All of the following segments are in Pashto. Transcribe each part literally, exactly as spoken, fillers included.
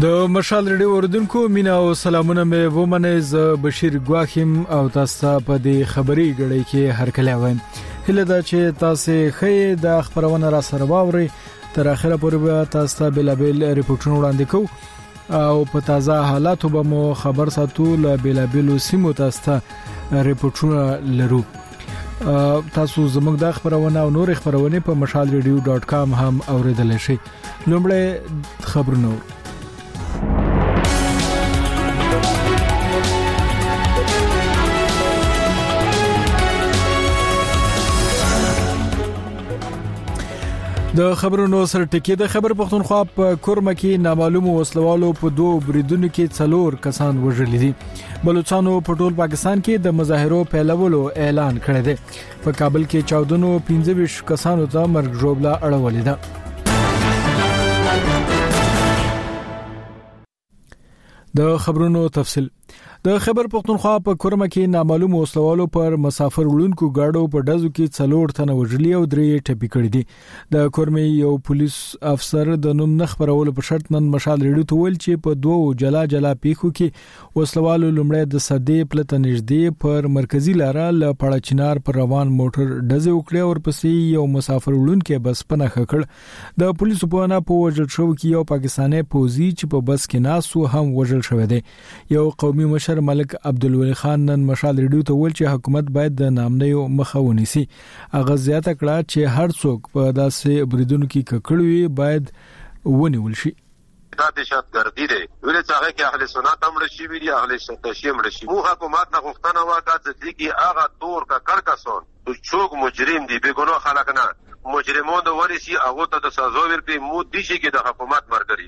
د مشال ریډیو اوردونکو مینا او سلامونه مې ومنه ز بشیر ګواخیم او تاسو په دې خبري غړي کې هر کله وایم هله دا چې تاسو خې د خبرونه را سره واوري تر اخره پورې به تاسو بلابل ریپورتونه وړاندې کوو او په تازه حالاتو به مو خبر ساتو ل بلابل سیمو تاسو ریپورتونه لرو تاسو زموږ د خبرونه او نور خبرونه په مشال ریډیو ډاٹ کام هم اوریدل شئ لومړی خبرونه د خبرونو سره ټکی د خبر پښتونخوا په کورمه کې نامعلوم وسلوالو په دوه بریدونو کې څلور کسان وژل دي بلوچستانو په ټول پاکستان کې د مظاهرو پیلولو اعلان کړی دی په کابل کې چودنو پنځه ویشت کسانو ته مرګ ژوبله اړولې ده د خبرونو تفصیل د خبر پښتونخوا په کورمه کې نامعلوم وسلوالو پر مسافر وړونکو گاډو په دزو کې څلور تنه وژلي او درې ټپي کړي دي د کورمه یو پولیس افسر د نوم نخبرولو په شرط نن مشال ریډیو ته ویل چې په دوه جلا جلا پیښو کې وسلوالو لومړی د صدې پلته نږدې پر مرکزی لاره ل پړه چنار پر روان موټر دزه وکړي او ورپسې یو مسافر وړونکو بس پنه خکړ د پولیسو په وینا په وژل شو کې یو پاکستاني پوزي چې په بس کې ناسو هم وژل شوی دی یو قومي مشر ملک عبدالولي خان نن مشال ریډیو ته ویل چې حکومت باید د نامنیو مخه ونیسي اغه زیاته کړه چې هر څوک په داسې بریدونو کې ککړوي باید ونیول شي دا دشت ګردی دی ولې چې هغه کې اهل سنت هم رشي وی اهل شتشي هم رشي مو حکومت نه غوښتنه وکړه چې دغه هغه تور کا کړکسون تو چوک مجرم دی به ګناه خلک نه مجرمون د ورسي هغه ته د سزا ورکړي مو دي چې د حکومت مرګري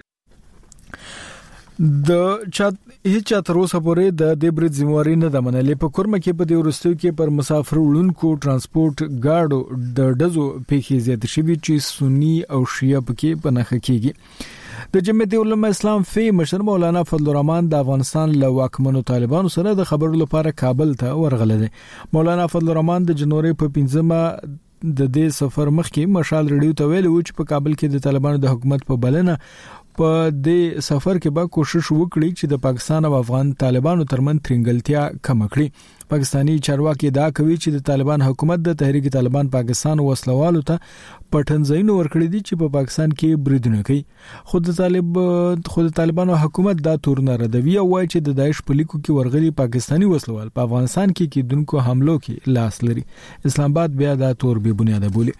د چات هیڅ تر اوسه پورې د دې برید ذمہواری نه د منلې په کورمه کې په دې ورستو کې پر مسافر وړونکو ترانسپورت گاډو د دزو پیښې زیات شوي چې سنی او شیعه پکې پنهخه کیږي د جمعیت علماء اسلام فی مشر مولانا فضل الرحمن د افغانستان له واکمنو طالبانو سره د خبرو لپاره کابل ته ورغله دي مولانا فضل الرحمن د جنوري په پنځمه د دې سفر مخکې مشال ریډیو ته ویل چې په کابل کې د طالبانو د حکومت په بلنه په دې سفر کې به کوشش وکړي چې د پاکستان او افغان طالبانو ترمن ترنګلتیا کم کړي پاکستانی چارواکي دا کوي چې د طالبان حکومت د تحریک طالبان پاکستان وسلوالو ته پټنځینو ورکړي دي چې په پاکستان کې بریدونه کوي خود طالب خود طالبانو حکومت دا تور نه ردوي او وايي چې د داعش په لیکو کې ورغلي پاکستانی وسلوال په افغانستان کې کېدونکو حملو کې لاس لري اسلام آباد بیا دا تور به بنیاده بولي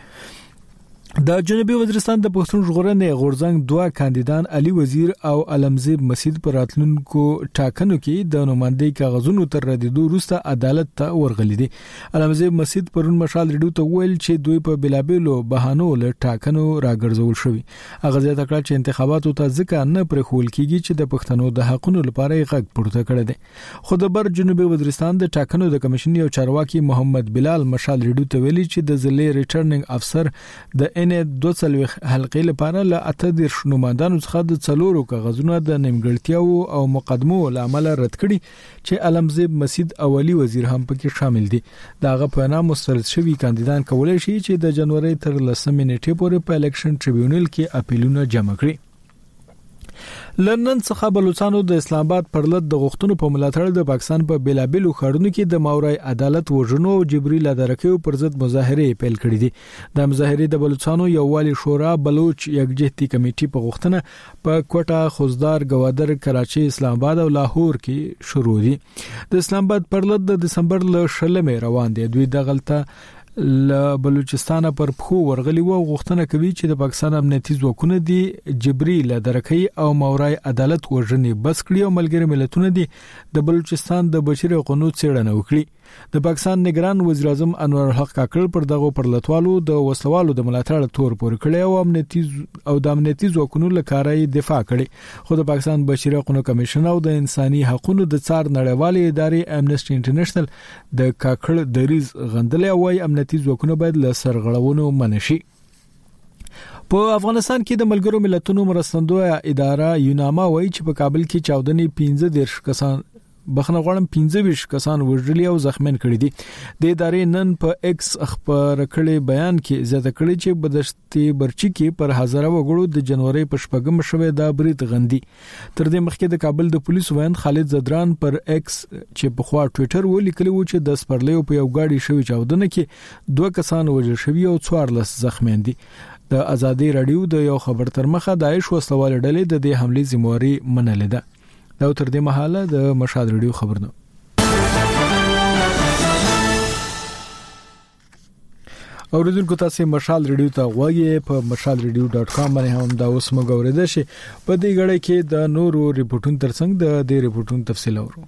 د جنوبي وزیرستان د پښتون ژغورنې غورځنګ دوه کاندیدان علي وزیر او علمزیب مسید پر راتلونکو ټاکنو کې د نوماندۍ کاغذونو تر ردیدو وروسته عدالت ته ورغلي دي علمزیب مسید پرون مشال ریډیو ته ویل چې دوی په بلابلو بهانو له ټاکنو راګرځول شوی هغه زیاته کړ چې انتخاباتو ته ځکه نه پرې خول کیږي چې د پښتنو د حقونو لپاره یې غږ پورته کړی دی خو د بر جنوبي وزیرستان د ټاکنو د کمیشن یو چارواکي محمد بلال مشال ریډیو ته ویلي چې د ضلع ریټرنینګ افسر د ان دوه څلويخ حلقې لپاره له اته دیرش نوماندانو څخه د څلورو کاغذونو د نیمګړتیاو او مقدمو لامل رد کړي چې علمزیب مسید اولی وزیر هم پکې شامل دي داغه په نامه مسترد شوی کاندیدان کولای شي چې د جنوري تر لسمې نیټې پورې په الیکشن ټریبیونل کې اپیلونه جمع کړي لندن څخه بلوچستانو د اسلام آباد پرلط د غوښتنو په ملاتړ د پاکستان په بلابلو خړونو کې د ماورای عدالت وژنو او جبري لادرکیو پر ضد مظاهره پیل کړې دي د مظاهره د بلوچستانو یووالي شورا بلوچ یکجهتي کمیټې په غوښتنه په کوټه خوزدار گوادر کراچي اسلام آباد او لاهور کې شروع دي د اسلام آباد پرلط د دسمبر ل شلمې روان دي دوی د غلطه ل بلوچستان پر پخو ورغلی وو غوښتنه کوي چې د پاکستان امنیتي ځواکونه دي جبري لادرکۍ او ماورای عدالت وژنې بس کړي او ملګری ملتونه دي د بلوچستان د بشري حقوقو څېړنه وکړي د پاکستان نگران وزیر اعظم انور الحق کاکړ پر دغه پرلطوالو د وسلوالو د ملاتړ تور پور کړي او امنیتي او د امنیتي ځواکونو لکارای دفاع کړي خو د پاکستان بشري حقوقو کمیشن او د انساني حقوقو د څار نړیوالې ادارې امنیسټي انټرنیشنل د کاکړ دریز غندلې او امنیتي ځواکونه باید له سرغړونو منشي په افغانستان کې د ملګرو ملتونو مرستندویه اداره یوناما وایي چې په کابل کې چودنې پنځه دیرش کسان بخنه غواړم پنځه ویشت کسان وژلي او زخمیان کړي دي. د ادارې نن په ایکس خبر کړي بیان کې زیاته کړي چې بدشتي برچی کې پر هزاره وګړو د جنوري په شپږم شوه دا برید غندي. تر دې مخکې د کابل د پولیسو وایند خالد زدران پر ایکس چې په خوا ټوئیټر ولیکلی و چې د سپرلیو په یو گاډي شوی چاودنه کې دوه کسان وژل شوي او څوارلس زخمیان دي. د ازادي رادیو د یو خبر تر مخه داعش وسوال ډلې د دې حمله ذمہواری منلې ده. دا تر دې مهاله د مشهد رادیو خبرونه. اوریدونکو تاسو مشال رادیو ته غواړئ په مشال رادیو ډاټ کام باندې هم دا اوس موږ اوریدل شي. په دې غړې کې د نورو ریپورتونو ترڅنګ د دې ریپورتونو تفصیل اورو.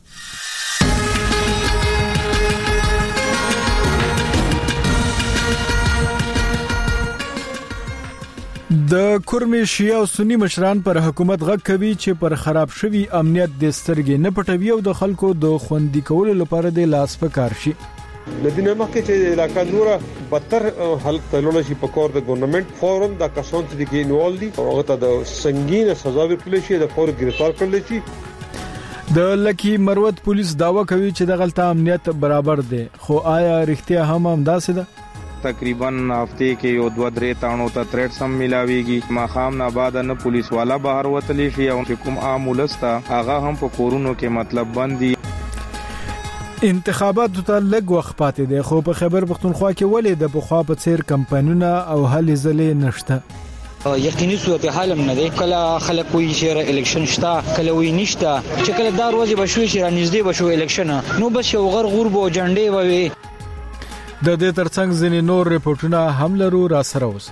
د کورمي شیعه او سنی مشران پر حکومت غږ کوي چې پر خراب شوی امنیت د سترګې نه پټوي او د خلکو د خوندي کولو لپاره د لاس په کار شي. لدینه مخکې چې علاقہ نوره بدتر حالت تلول شي په کور د ګورنمنت فورم د کسان چې کې انوال دي او هغه ته د سنگینه سزا ورکړل شي د فور گرفتار کړل شي. د لکی مروت پولیس داوا کوي چې د غلطه امنیت برابر دي، خو آیا رښتیا هم همداسې ده؟ تقریبا هفته کې یو دوه درې تاڼو ته تریټ سم ملاويږي. ماخام نه بعد نه پولیس والا بهر وتلی شي او کوم عامولستا هغه هم په کورونو کې مطلب بندي. انتخابات ته لږ وخت پاتې دی، خو په خیبر پختونخوا کې ولې د بخوا په څیر کمپاینونه او هلې ځلې نشته؟ یقیني صورتحال هم نه دی. کله خلک وایي چې الیکشن شته، کله وایي نشته. چې کله دا ورځ بشوي چې را نږدې بشو الیکشن نو بس یو غر غور بو جنډې ووي. د دې ترڅنګ ځینې نور ریپورتونه هم لرو، را سره اوس.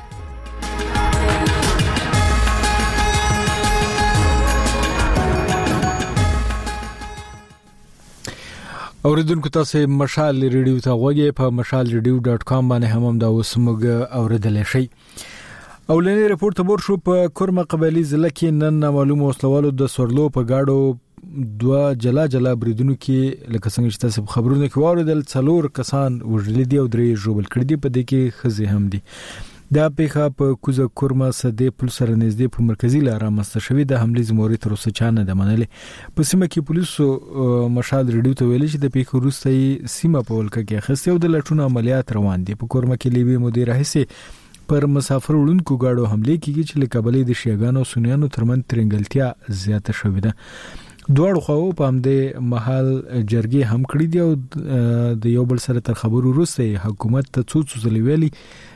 اوریدونکو تاسو مشال ریډیو ته غوږی په مشال ریډیو ډاټ کام باندې هم دا اوس موږ اوریدل شي. اولنی ریپورت تبور شو په کورمه قبایلی ضلع کې نن معلومه وسلوالو د سورلو په گاډو دوا جلا جلا بریدونو کې لکه څنګه چې تاسو خبرونه کې واردل څلور کسان وژل دي او درې ژوبل کړي دي، په دې کې خزي هم دي. دا پیښه په کوزه کورمه سدې پل سره نږدې په مرکزی لار مستشوي د حمله زموري تر اوسه چانه د منلې. په سیمه کې پولیسو مشال ریډیو ته ویل چې د پیښې وروسته سیمه په ولکه کې خسته او د لټون عملیات روان دي. په کورمه کې لیبي مدیر هسه پر مسافر وړونکو گاډو حمله کیږي چې لکبلې د شیعاګانو او سنیانو ترمن ترنګلتیا زیاته شوې ده. دوړ خو په همدې محل جرګې هم کړې دي او د یو بل سره تر خبرو وروسته حکومت ته څو څو ځلې ویلي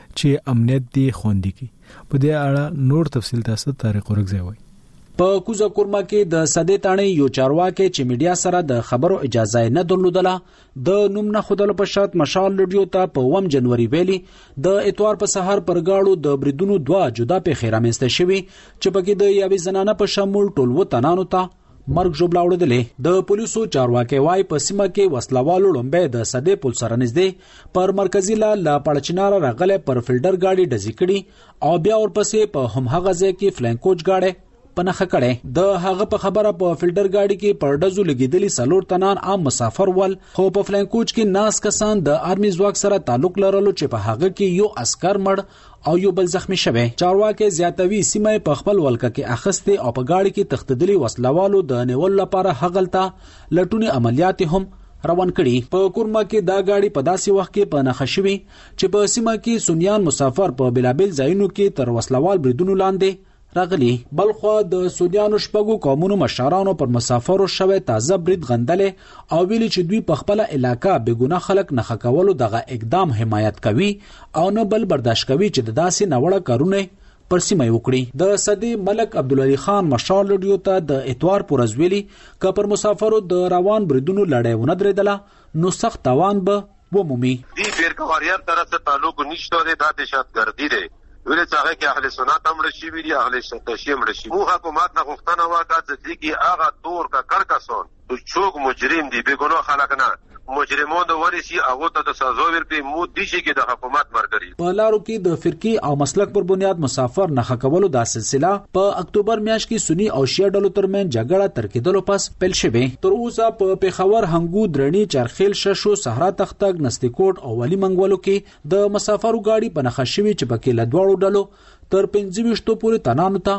چې امنیت دی خوندي کی. په دې اړه نور تفصیل تاسو طارق ورغځي وای. په کوزه کورما کې د سدې تانې یو چارواکي چې میډیا سره د خبرو اجازه نه درلودله د نوم نه خودل په شرط مشال رادیو ته په اووم جنوري ویلي د اتوار په سحر پر گاړو د بریدونو دوا جدا په خیرامسته شوی چې پکې د یوې زنانه په شمول ټول و تنانو ته مرګ جوړ لاوړل. د پولیسو چارواکي وای په سیمه کې وسلوالو لومبه د سدې پل سره نږدې پر مرکزی لا لا پړچنار راغله پر فلټر گاډي ډزې کړي او بیا ورپسې په هم هغه ځای کې فلانکوچ گاډي پنخه کړي. د هغه په خبره په فلټر گاډي کې پر ډزو لګیدلی سلور تنان عام مسافر ول، خو په فلانکوچ کې ناس کسان د آرمي ځواک سره تعلق لرلو چې په هغه کې یو عسكر مړ او یو بل زخمی شوه. چارواکي زیاتوي سیمه په خپل ولکه کې اخسته او په گاډي کې تختدلی وسلوالو د نیول لپاره هغلتا لټونی عملیات هم روان کړي. په کورما کې دا گاډي په داسې وخت کې په نخښوي چې په سیمه کې سنیان مسافر په بلابل ځایونو کې تر وسلوال بریدونو لاندې راغلي. بلخوا د سودیانو شپږو قومونو مشرانو پر مسافرو شوه تازه برید غندلې او ویلي چې دوی په خپل علاقہ بګونه خلک نه خکولو دغه اقدام حمایت کوي او نه بل برداشت کوي چې د داسې نوړه کارونه پر سیمه وکړي. د صدی ملک عبدالعلی خان مشال رادیو ته د اتوار پورز ویلي ک پر مسافرو د روان بریدونو لړۍ ونه درېدله نو سخت تاوان به ومومي. دی پیر کواريار طرف سے تعلق نشته ده د دهشتګردي ده ویل څنګه کې اهل سنت هم رشي وی اهل شتشي هم رشي. مو حکومت نه غوښتنه وکړه چې کی هغه دور کا کړکسون تو چوک مجرم دی به ګناه خلق نه مجرمون د ورسي هغه ته د سزا ورکړي مو دي چې کې د حکومت مرګري. په لارو کې د فرقي او مسلک پر بنیاد مسافر نه خکولو د سلسله په اکتوبر میاشت کې سنی او شیعه ډلو ترمن جګړه تر کېدلو پس پیل شوه. تر اوسه په پیښور، هنګو، درنی، چرخیل، ششو، صحرا تختګ، نستیکوټ او ولی منګولو کې د مسافرو گاډي په نخښوي چې پکې لدواړو ډلو تر پنځه ویشت پورې تنانو ته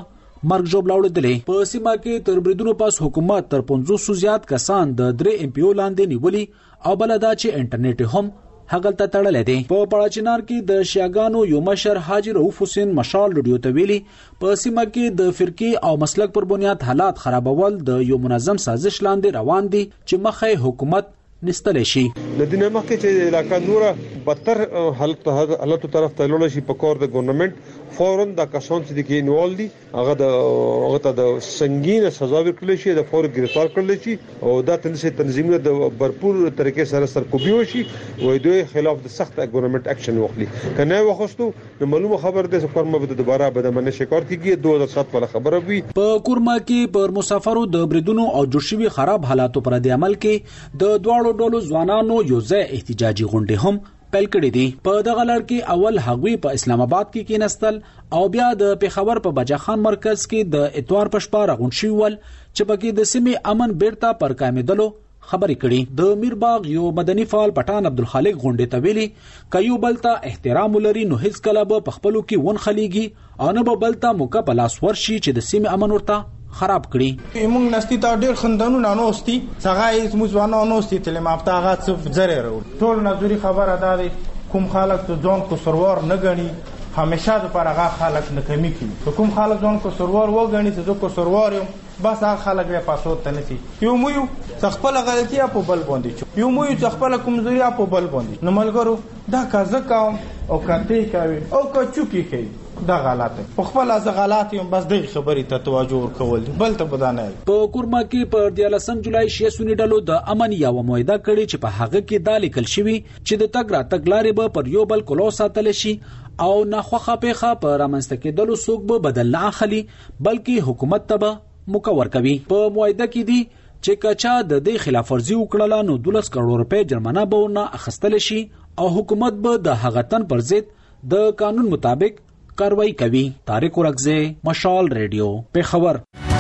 مرګ ژوبله وړدلې. په سیمه کې تر بریدونو پس حکومت تر پنځوس سو زیات کسان د درې ایم پی او لاندې نیولي او بل دا چې انټرنیټ هم هغلته تړلې دي. په پړاچینار کې د شیاګانو یو مشر حاجی رؤوف حسین مشال رادیو ته ویلي په سیمه کې د فرقې او مسلک پر بنیاد حالات خرابول د یو منظم سازش لاندې روان دي چې مخه حکومت نستلې شي. د دې نه مخکې چې علاقہ نوره بدتر حالت حالت طرف ته لول شي په کور د ګورنمنت فورن د کسان چې کې انوال دي هغه د هغه ته د سنگینه سزا ورکړل شي د فور گرفتار کړل شي او دا تنظیم تنظیمونه د برپور طریقې سره سرکوبي وشي او دوی خلاف د سخت ګورنمنت اکشن واخلي. کنه وخستو نو معلومه خبر ده چې کورما به دوباره به منه شکار کیږي دوه هزار سات ولا خبره وي. په کورما کې پر مسافرو د بریدونو او جوړشوي خراب حالاتو پر د عمل کې د دواړو ډولو ځوانانو یو ځای احتجاجي غونډې هم پیل کړې دي. په دغه لړ کې اول هغوی په اسلام آباد کې کېنستل او بیا د پیښور په بجاخان مرکز کې د اتوار په شپه راغونډ شوي ول چې پکې د سیمې امن بیرته پر کامیدلو خبرې کړي. د میرباغ یو مدني فعال پټان عبدالخالق غونډې ته ویلي که یو بل ته احترام ولري نو هیڅ کله به په خپلو کې ون خلیږي او نه به بل ته موقع په لاس ورشي چې د سیمې امن ورته خراب کړي. موږ نستی تا ډېر خندانونه نوستي څنګه یې موږ ونه نوستي تل مافتا غات څه زره ورو ټول نظری خبره ده کوم خلک ته ځون کو سرور نه غني همیشه د پرغه خلک نه کمی کوي کوم خلک ځون کو سرور و غني چې کو سرور بس هغه خلک به پاسوت تنسي یو مو یو خپل غلطي په بل باندې یو مو یو خپل کمزوري په بل باندې نو ملګرو دا کازه کوم او کته کوي او کچوکی کوي دا غلطه په خپل از غلط یم بس دغه خبرې ته توجه ورکول بل ته بدانه. په کورما کې پر دیالسم جولای شې سونی ډلو د امن یا موعده کړي چې په هغه کې د لیکل شوی چې د تګ را تګ لارې به پر یو بل کولو ساتل شي او ناخوخه پیخه پر رامنځته کېدلو څوک به بدل نه اخلي بلکې حکومت ته مکور کوي. په موعده کې دي چې کچا د دې خلاف ورزي وکړه نو دولس کروڑ روپے جرمانه به ورنه اخیستل شي او حکومت به د هغه تن پر ضد د قانون مطابق کاروایی کوي. طارق ورغزه مشال رادیو پیښور.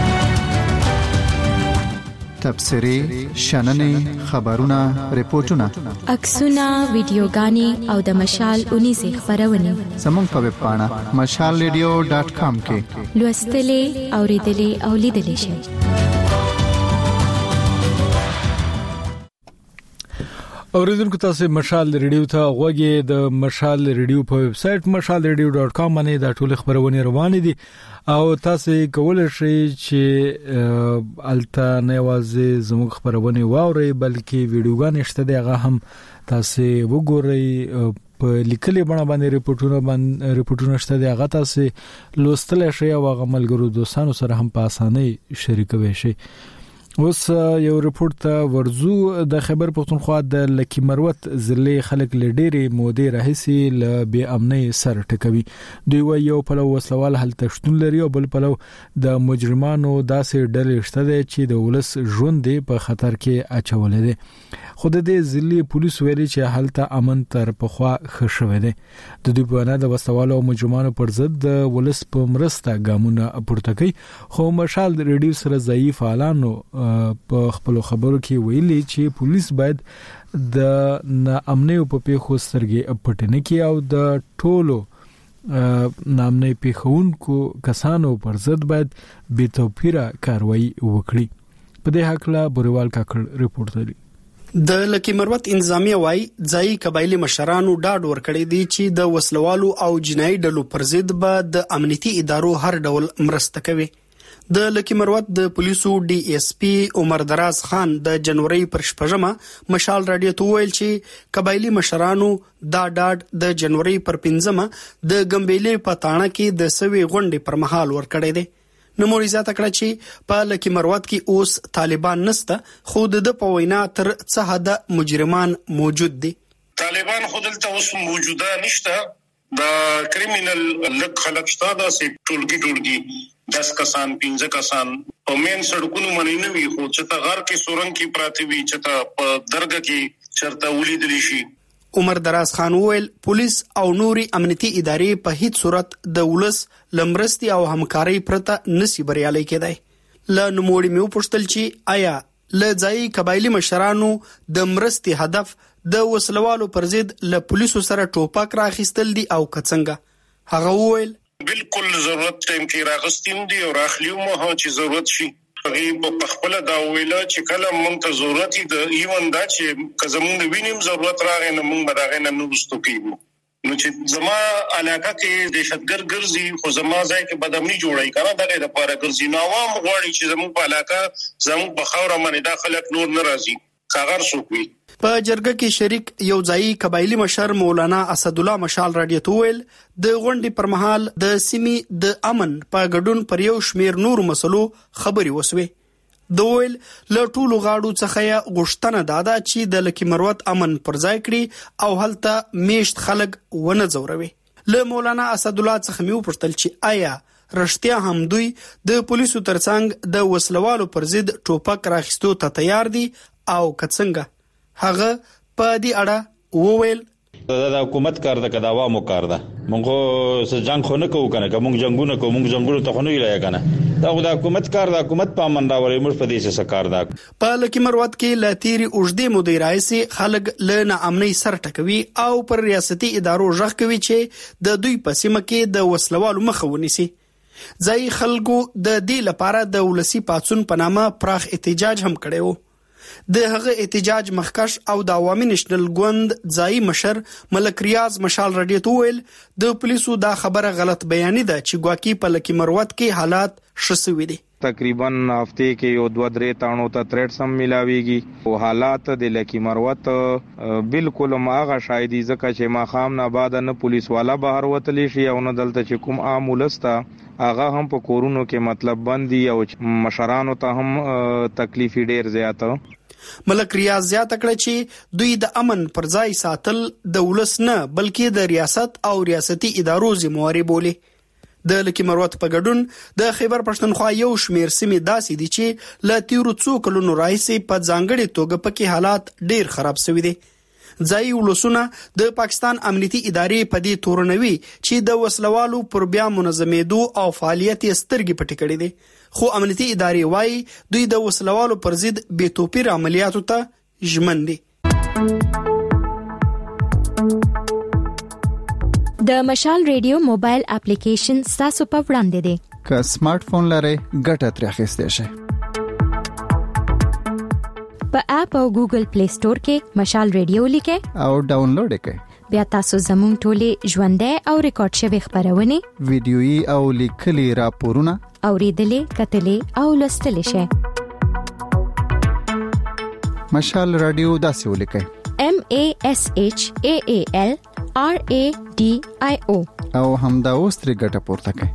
تبصري شننې خبرونه ریپورتونه عکسونه ویډیوګانې او د مشال اونیزه خبرونه زموږ په ویب پاڼه مشال رادیو ډاټ کام کې لوستلې اوریدلې او لیدلې شئ. اوریدونکو تاسو مشال ریډیو ته غوږی د مشال ریډیو په ویب سټ مشال ریډیو ډاټ کام باندې د ټول خبرونه روان دي او تاسو کولای شئ چې الته نه وازه زموږ خبرونه واورئ بلکې ویډیوګان شته دغه هم تاسو وګورئ په لیکلي بڼه باندې ریپورتونه باندې ریپورتونه شته دغه تاسو لوستل شئ او غملګرو دوستانو سره هم په اسانۍ شریکوي شئ. اوس یو ریپورت ته ورزو د خبر پښتونخوا د لکی مروت ضلع خلک لډيري مودې راهسي ل بی امني سر ټکوي. دوی وایي یو په وسلوال حل تشتون لري او بل په د مجرمانو داسې ډلې شته چې د ولس ژوند په خطر کې اچولې دي. خود د ضلع پولیس ویلي چې حالت امن تر پخوا ښه شوی دی. د دوی په اړه د وسلوال او مجرمانو پر ضد د ولس په مرسته ګامونه پورته کوي خو مشال ریډیو سره ضعیف اعلانو په خپل خبرو کې ویلي چې پولیس باید د ناامنۍ په پیښو سترګې پټ نه کړي او د ټولو ناامنۍ پیښونکو کسانو پر ضد باید بې توپیره کاروایی وکړي. په دې حق لا بوریوال کاکړ ریپورت لري. د لکی مروت انتظامیه وای ځای قبایلی مشرانو ډاډ ورکړی دی چې د وسلوالو او جنایي ډلو پر ضد به د امنیتي ادارو هر ډول مرسته کوي. د لکی مروت د پولیسو ډي اس پی عمر دراز خان د جنوري پر شپږمه مشال رادیو ته ویل چې قبایلی مشرانو دا ډاډ د جنوري پر پنځمه د ګمبېلې په تاڼه کې د سوي غونډې پر مهال ورکړی دی. نو موريزه تکړه چې په لکی مروت کې اوس طالبان نسته خو د په وینا تر څه حد مجرمان موجود دي. طالبان خودلته اوس موجوده نشته د کریمینل لک خلک شته د ټولګي ټولګي دس کسان پنځه کسان په مین سړکونو باندې نه وي خو چې ته غر کې سورنګ کې پراتی وي چې ته په درګه کې چرته ولیدلی شي. عمر دراز خان ویل پولیس او نوري امنیتي ادارې په هیڅ صورت د ولس لمرستي او همکاري پرته نسی بریالي کېدای. ل نوموړي مې پوښتل چې آیا ل ځای قبایلی مشرانو د مرستي هدف د وسلوالو پر ضد ل پولیسو سره ټوپک راخیستل دي او کڅنګه. هغه ویل بالکل ضرورت ټیم کې راغستیم دي او راخلیو مو چې ضرورت شي هغه په خپل دا ویل چې کله مونږ ته ضرورت دی ایون دا چې کزمون وینیم ضرورت راغی نو مونږ به راغی نه نوستو کیږو نو چې زما علاقه کې دهشتګر ګرځي خو زما ځای کې بدامني جوړای کنه دغه د پاره ګرځي نو عوام غواړي چې زموږ په علاقه زموږ په خاور باندې داخلك نور ناراضي کاغر سوکوي په جرګه کې شریک یو ځای قبایلی مشر مولانا اسد الله مشال رادیو تویل د غونډې پر مهال د سیمې د امن په ګډون پر یو شمیر نور مسلو خبري وسوي دویل له ټولو غاړو څخه غوښتنه دادا چې د لکی مروت امن پر ځای کړي او هلته میشت خلک ونه زوروي له مولانا اسد الله څخه مې وپوښتل چې آیا رښتیا هم دوی د پولیسو ترڅنګ د وسلوالو پر ضد ټوپک راخستو ته تیار دي او کڅنګه هغه په دې اړه وویل دا حکومت کار ده کدا عوامو کار ده مونږ سره جنگ خو نه کوو کنه کوم جنگونه کوو مونږ جنگونو ته خو نه ویلای کنه دا خو د حکومت کار ده حکومت په من راوړي موږ په دې څه کار ده په لکی مروت کې لاتيري اوجدي مدیرای سي خلک له ناامنۍ سر ټکوي او پر ریاستي ادارو ژغ کوي چې د دوی په سیمه کې د وسلوالو مخه ونیسي ځای خلکو د دې لپاره د ولسی پاتون په نامه پراخ احتجاج هم کړو د هغه احتجاج مخکش او د عوامي نېشنل ګوند ځای مشر ملک ریاض مشال رادیو تویل د پولیسو دا خبره غلط بیانې ده چې ګواکي په لکی مروت کې حالات شسوي دي تقریبا هفته کې یو دوه درې تانو ته تریټ سم ملاويږي او حالات د لکی مروت بالکل ماغه شایدي ځکه چې ما خام نه بعد نه پولیس والا بهر وتلی شي او نه دلته چې کوم عام ولستا هغه هم په کورونو کې مطلب بندي او مشرانو ته هم تکلیف ډیر زیاته ملک ریاض زیاته کړه چې دوی د امن پر ځای ساتل د ولس نه بلکې د ریاست او ریاستي ادارو ذمہواری بولي د لکی مروت په ګډون د خیبر پښتونخوا یو شمیر سیمې داسې دي چې ل تیرو څو کلونو راځي په ځانګړي توګه پکې حالات ډیر خراب شوي دي ځای ولسونه د پاکستان امنیتي ادارې په دې تورنوي چې د وسلوالو پر بیا منظمېدو او فعالیت سترګې پټې کړې دي خو امنیتي ادارې وايي دوی د وسلوالو پر ضد بې توپیر عملیاتو ته ژمن دي د مشال ریډیو موبایل اپلیکیشن تاسو په وړاندې دی که سمارټ فون لرئ ګټه ترې اخیستئ شئ په اپ او ګوګل پلی سٹور کې مشال ریډیو لیکئ او ډاونلوډ کړئ بیا تاسو زموږ ټولې ژوندۍ او ریکارډ شوی خبرونه ویډیويي او لیکلي راپورونه اوریدلې کتلې او لوستلې شئ مشال رادیو داسې ولیکئ M A S H A A L R A D I O او همدا اوس ترې ګټه پورته کړئ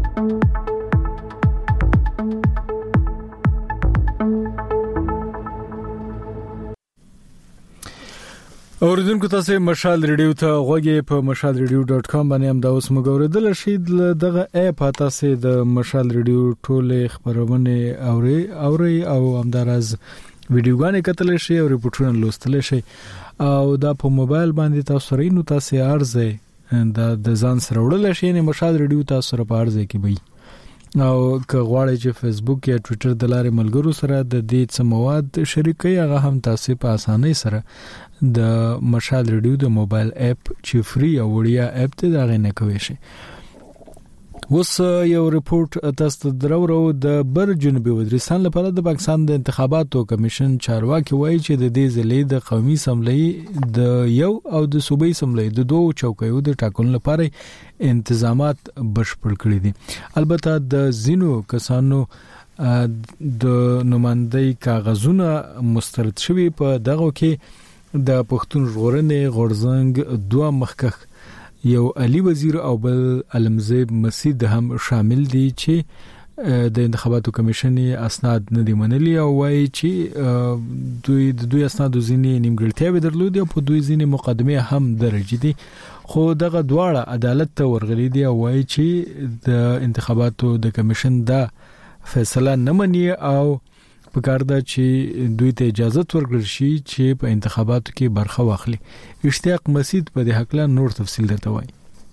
اوریدونکو تاسو مشال ریډیو ته غوږی په مشال ریډیو ډاټ کام باندې هم دا اوس موږ اوریدل شئ دغه اپ تاسو د مشال ریډیو ټوله خبرونه اوري اوري او همدارز ویډیوګانې کتل شي او ریپورتونه لوستل شي او دا په موبایل باندې تاسو رینو تاسو ارزه د د ځان سره وړل شي نه مشال ریډیو تاسو سره په ارزه کې وي او که غواړئ چې فیسبوک یا ټوئیټر د لارې ملګرو سره د دې څه مواد شریکي هغه هم تاسو په اسانۍ سره د مشال ریډیو د موبایل اپ چې فری او وړیا اپ ته دا غنه کوي شي وس یو ریپورت تاسو درورو د بر جنوبي وزیرستان لپاره د پاکستان د انتخاباتو کمیشن چارواکي وایي چې د دې ځلې د قومي اسمبلی د یو او د صوبایي اسمبلی د دوه چوکیو د ټاکنو لپاره انتظامات بشپړ کړي دي البته د زینو کسانو د نمائندګۍ کاغذونه مسترد شوي په دغه کې د پښتون ژغورنې غورځنګ دوه مخکخ یو علي وزیر او بل علمزیب مسید هم شامل دي چې د انتخاباتو کمیشن اسناد نه دی منلي او وايي چې دوی د دوی اسناد ځینې نیمګړتیاوې درلودې او په دوی ځینې مقدمه هم درج دي خو دغه دواړه عدالت ته ورغلي دي او وايي چې د انتخاباتو د کمیشن دا فیصله نه مني او پکار ده چې دوی ته اجازه ورکړل شي چې په انتخاباتو کې برخه واخلي اشتیاق مسید په دې حق لا نور تفصیل درته وایي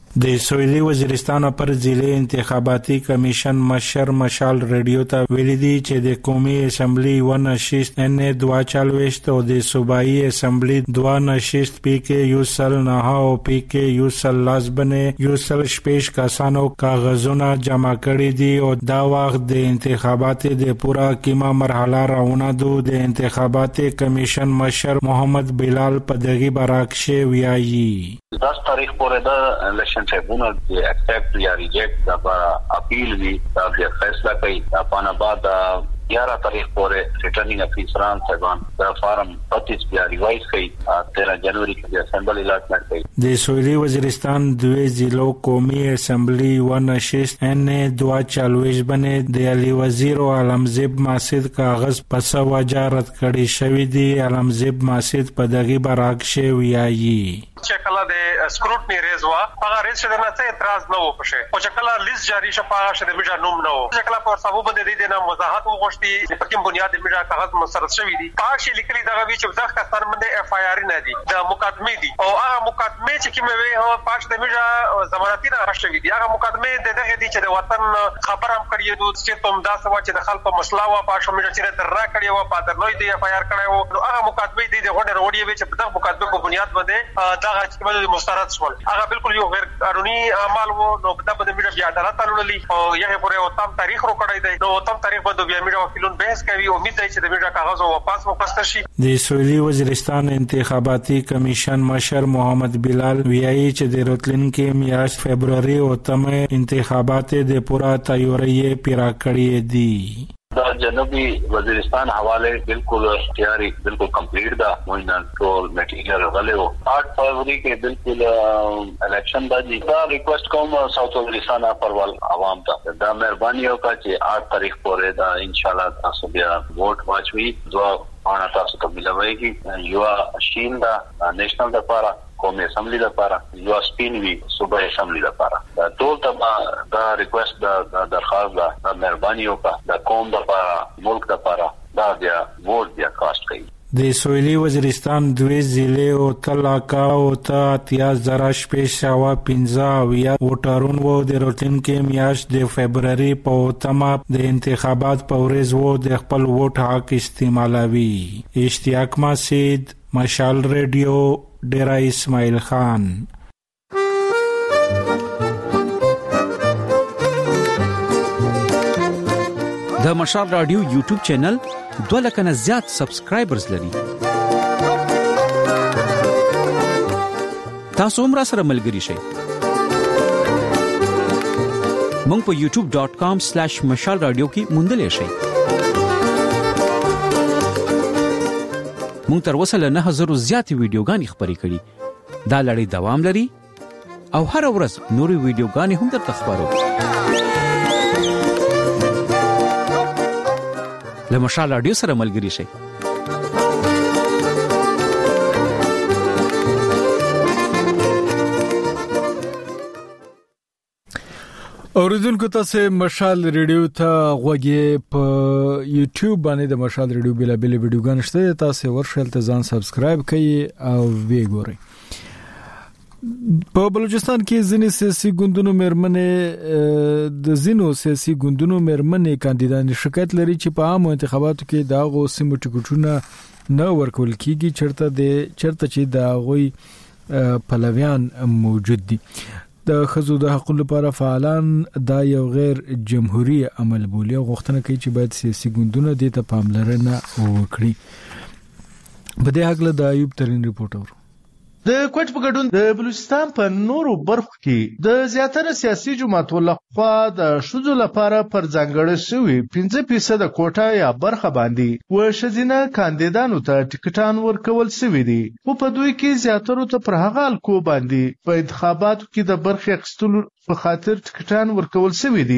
د سویلي وزیرستان پر ضلع انتخاباتي کمیشن مشر مشال ریډیو ته ویلي دي چې د قومي اسمبلی و نشست ان دوه چالويشت او د صوبایي اسمبلی دوه نشست پی کې یو سل نه او پی کې یو سل لازبنه یو سل شپږ کسانو کاغذونه جمع کړي دي او دا وخت د انتخاباتي د پورا کیمه مرحله راونه دو د انتخاباتي کمیشن مشر محمد بلال په دغه براکشه ویایي دس تاریخ پورې د الیکشن ټریبونل د اکسپټ یا ریجیکټ د اپیل وی د فیصله کوي په بعد یارہ تاریخ پورې ریټرنینګ افیسران صاحبان د فارم پچیس بیا ریوایز کړي تیرہ جنوری کې اسمبلی الاټمنټ کړي د سویلي وزیرستان دوه ضلعو قومي اسمبلی و نشست ان دوه چالويش باندې د علي وزیر او علمزیب ماسد کاغذ پس وجارت کړي شوی دی علمزیب ماسد په دغه براکشه ویایي چې کله د سکروټنی ریز وا هغه ریز شته نه څه اعتراض نه و پشه او چې کله لیست جاری شپه شته د میډیا نوم نه و چې کله په سبب باندې د نه وضاحت وغوښتي په کوم بنیاد د میډیا کاغذ مسرت شوی دي پاش لیکلي دغه وی چې ځکه کسان باندې اف آی آر نه دي د مقدمه دي او هغه مقدمه چې کومه وی هغه پاش د میډیا ضمانتي نه شوی دي هغه مقدمه د دغه دي چې د وطن خبر هم کړی دوه چې تم دا سوا چې د خلکو مسله وا پاش میډیا چې درا کړی و پادر نوې دی اف آی آر کړی و هغه مقدمه دي د غونډه وروړي چې په دغه مقدمه په بنیاد باندې دا چې باندې مسترد شول هغه بالکل یو غیر قانوني عمل وو نو په دغه باندې بیا عدالت تللی او یې پورې او تام تاریخ رو کړی دی نو تام تاریخ باندې بیا میډیا وکیلون بحث کوي امید دی چې د میډیا کاغذ واپس واپس شي د سویلي وزیرستان انتخاباتي کمیشن مشر محمد بلال ویایي چې د راتلونکي میاشت فبرवरी او تمه انتخابات د پورا تیاری پیرا کړی دي دا جنوبی وزیرستان حواله بالکل تیاری بالکل کمپلیٹ دا موږ ټول میټیریل غلېو آٹھ فروری کې بالکل الیکشن باندې دا ریکوست کوم ساوث وزیرستان پروال عوام ته دا مهرباني وکړه چې آٹھ تاریخ پورې دا ان شاء الله تاسو بیا ووټ واچوي دوا انا تاسو ته ملويږي یو شین دا نېشنل د لپاره قومي اسمبلی لپاره یو سپین وی صوبایي اسمبلی لپاره ټول ته دا ریکوست دا درخواست دا مهرباني وکړه د قوم لپاره ملک لپاره دا بیا ووټ بیا کاست کوي د سویلي وزیرستان دوه ضلع او تلاکا او ته اتیا زره شپږ سوه پنځه اویا ووټرون وو د راتلونکي میاشت د فبرवरी په تمه د انتخابات په ورځ وو د خپل ووټ حق استعمالوي اشتیاق مسعود مشال ریډیو ډیرا اسماعیل خان د مشال رادیو یوټیوب چینل دوه لکه نه زیات سبسکرایبرز لري تاسو هم را سره ملګري شئ مونږ په یوټیوب ډاٹ کام سلیش مشال رادیو کې موندلې شئ مونږ تر اوسه له نه هزار زیاتې ویډیوګانې خپرې کړي دا لړۍ دوام لري او هر ورځ نورې ویډیوګانې هم درته خپرو له مشال رادیو سره ملګري شئ اوریدونکو تاسو مشال ریډیو ته غوږی په یوټیوب باندې د مشال ریډیو بل بل ویډیوګان شته تاسو ورشل ته ځان سبسکرایب کړئ او ویګورئ په بلوچستان کې ځینې سیاسي ګوندونو مرمنې د ځینو سیاسي ګوندونو مرمنې کاندیدان شکایت لري چې په عامو انتخاباتو کې دا غو سیمو ټیکټونه نه ورکول کیږي چرته د چرته چې دا غوي پلویان موجود دي د خزو د حقوقو لپاره فعالان دا یو غیر جمهوریت عمل بولي غوښتنه کوي چې باید سیاسي ګوندونه د ته پاملرنه وکړي په دې حق له د ایوب ترين ریپورت اور د کوټ په ګډون د بلوچستان په نورو برخو کې د زیاتره سیاسي جماعتونو لخوا د شذو لپاره پر ځانګړې شوی پنځه فیصد کوټه یا برخه باندې و شذینه کاندیدانو ته ټیکټان ورکول شوی دي او په دوی کې زیاتره ته پر هغه الکو باندې په انتخاباتو کې د برخې اخیستلو په خاطر ټیکټان ورکول شوی دي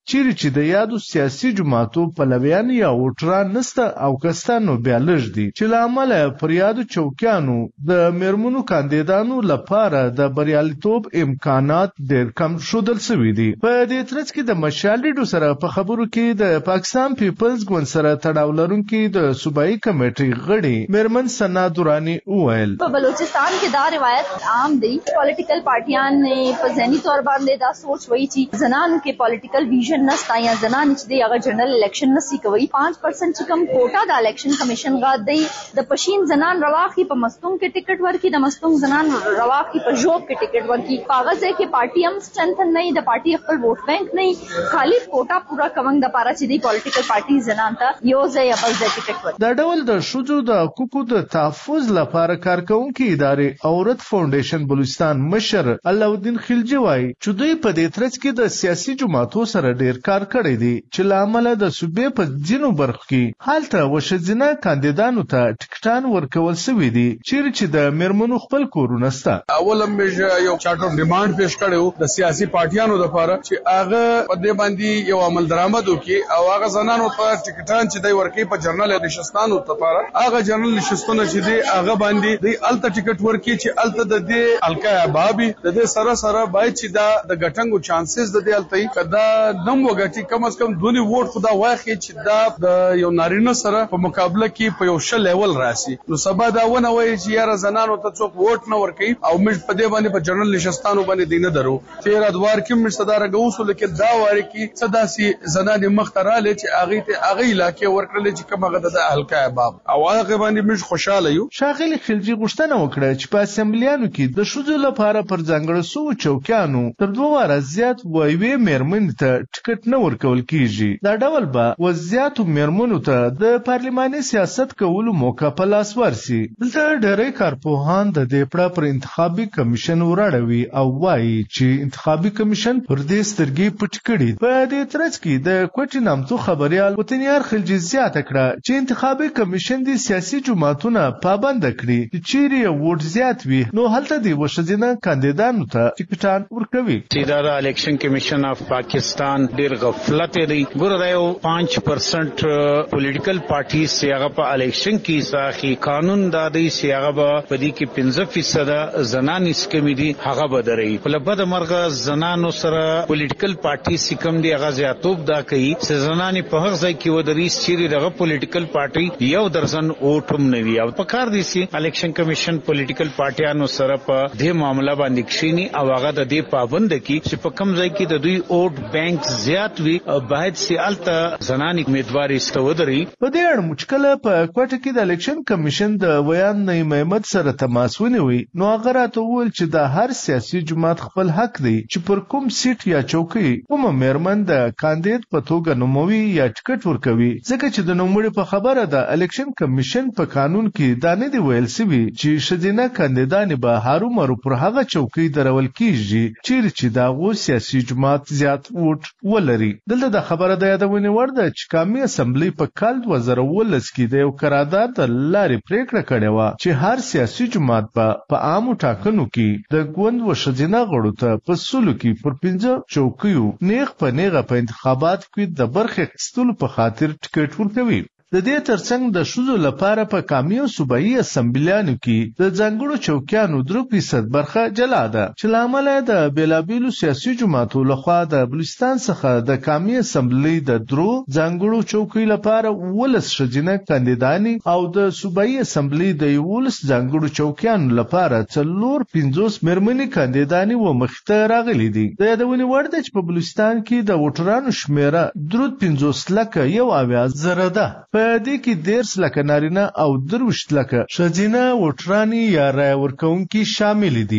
چیرې چې د یادو سیاسي جماعتو پلویان یا ووټران نسته او کستانو بیا لږ دي چې له امله پر یادو چوکیانو د میرمنو کاندیدانو لپاره د بریالیتوب امکانات ډېر کم ښودل شوي دي. په دې ترڅ کې د مشال ریډیو سره په خبرو کې د پاکستان پیپلز ګوند سره تړاو لرونکي د صوبایي کمیټې غړي میرمن سنا دورانی وویل په بلوچستان کې دا روایت عام دی. پولیټیکل پارټیان په ذهني تور باندې دا سوچ وایي چې زنانو کې پولیټیکل ویژن نشته یا زنان چې دی هغه جنرال الیکشن نسی کوي. پانچ پرسنٹ چې کوم کوټا د الیکشن کمیشن غا دی د پښین زنان رواخي په مستون کې ټیکټ ورکي د مستون زنان رواخي په جوب کې ټیکټ ورکي. کاغذ کې پارټي هم سټرنث نه د پارټي خپل ووټ بانک نه خالی کوټا پورا کوم د پاره چې دی پولیټیکل پارټي زنان ته یو ځای یا بل ځای ټیکټ ورکي. دا ډول د شذو د حقوقو د تحفظ لپاره کارکونکي ادارې عورت فاونډیشن بلوچستان مشر علاءالدین خلجی وایي چې دوی په دې ترڅ کې د سیاسي جماعتو سره ډیر کار کړی دی چې له امله د صوبې په ځینو برخو کې هلته وشذینه کاندیدانو ته ټیکټان ورکول شوي دي چیرې چې د میرمنو خپل کورونه شته. اول هم یو چارټر ډیماند پیش کړو د سیاسي پارټیانو لپاره چې هغه په دې باندې یو عمل درآمد وکړي او هغه زنانو ته ټیکټان چې دوی ورکړي په جرنل نشستانو لپاره هغه جرنل نشستونه چې دی هغه باندې دی الته ټیکټ ورکړي چې الته د دې الکا بابي د دې سره سره باید چې دا د ګټنګو چانسز د دې الته کدا نم وګټي کم از کم دونی ووټ خدا واخی چې دا د یو نارینه سره په مقابله کې په یو شل لیول راسي. نو سبا دا ونه وایي چې یاره زنانو ته څوک ووټ نه ورکړي او موږ په دې باندې په جرنل نشستانو باندې دینه درو تیر ادوار کې موږ صدر غوسو لکه دا واري کې صداسي زنانې مختراله چې اغه ته اغه علاقې ورکړل چې کومه غده د الکا باب او هغه باندې موږ خوشاله یو. شاغلی خلجی غوښتنه وکړه چې په اسمبلیانو کې د شذو لپاره پر ځانګړو سو چوکیانو تر دوه واره زیات وایوي میرمن ته ټیکټ نه ورکول کیږي. دا ډول به وزیاتو میرمنو ته د پارلماني سیاست کولو موقع په لاس ورسي. دلته ډېری کارپوهان د دې پړه پر انتخابي کمیشن وراړوي او وایي چې انتخابي کمیشن پر دې سترګې پټ کړي. په دې ترڅ کې د کوټي نامتو خبريال وطنيار خلجي زیاته کړه چې انتخابي کمیشن د سیاسي جماعتونو پابند کړي چې چیرې ووټ زیات وي نو هلته دی وشذینه کاندیدانو ته ټیکټان ورکوي. اداره الیکشن کمیشن اف پاکستان ډیر غفلت دی. ګوره یو پانچ پرسنٹ پولیټیکل پارټي سیاغه په الیکشن کې ساخي قانون دادی سیاغه په دې کې پنځه فیصد زنان اسکمی دي هغه بدري په بد مرغه زنانو سره پولیټیکل پارټي سکم دی هغه زیاتوب دا کوي چې زنان په هغه ځای کې ودري چې دغه پولیټیکل پارټي یو درزن اوټم نوي او په کار دي سي الیکشن کمیشن پولیټیکل پارټیانو سره په دې معاملې باندې کښینی او هغه د دې پابند کی چې په کوم ځای کې د دوی اوټ بانک زیات وي باید سیالته زنان امیدوار استودري. په دې اړه مشکله په کوټه کې د الیکشن کمیشن د ویان نعیم احمد سره تماس ونیوي نو هغه راته وویل چې د هر سیاسي جماعت خپل حق دی چې پر کوم سیټ یا چوکۍ کومه میرمن د کاندید په توګه نوموي یا ټیکټ ورکوي ځکه چې د نوموړي په خبره د الیکشن کمیشن په قانون کې دا نه دی ویل شوی چې شذینه کاندیدان به هارو مرو پر هغه چوکۍ درول کیږي چیرې چې دا غو سیاسي جماعت زیات ووټ ولري. دلته د خبره د یادونې وړ ده چې قومي اسمبلی په کال دوه زره ولس کې د یو قرارداد د لارې پریکړه کړې و چې هر سیاسي جماعت به په عامو ټاکنو کې د ګوند و شذینه غړو ته په سلو کې پر پنځه چوکیو نیغ په نیغه په انتخابات کې د برخې اخیستلو په خاطر ټیکټ ورکوي. د دې ترڅنګ د شذو لپاره په قومي او صوبایي اسمبلیانو کې د ځانګړو چوکیانو درې فیصد برخه جلا ده چې له امله د بیلابیلو سیاسي جماعتو لخوا د بلوچستان څخه د قومي اسمبلی د درو ځانګړو چوکیو لپاره ولس شذینه کاندیدانی او د صوبایي اسمبلی د یولس ځانګړو چوکیانو لپاره څلور پنځوس میرمنې کاندیدانی و مخته راغلي دي. د یادونې وړ ده چې په بلوچستان کې د ووټرانو شمیره درود پنځوس لکه یو اویا زره ده. په دې کې دیرش لکه نارینه او درویشت لکه ښځینه ووټرانې یا رایه ورکوونکي شامل دي.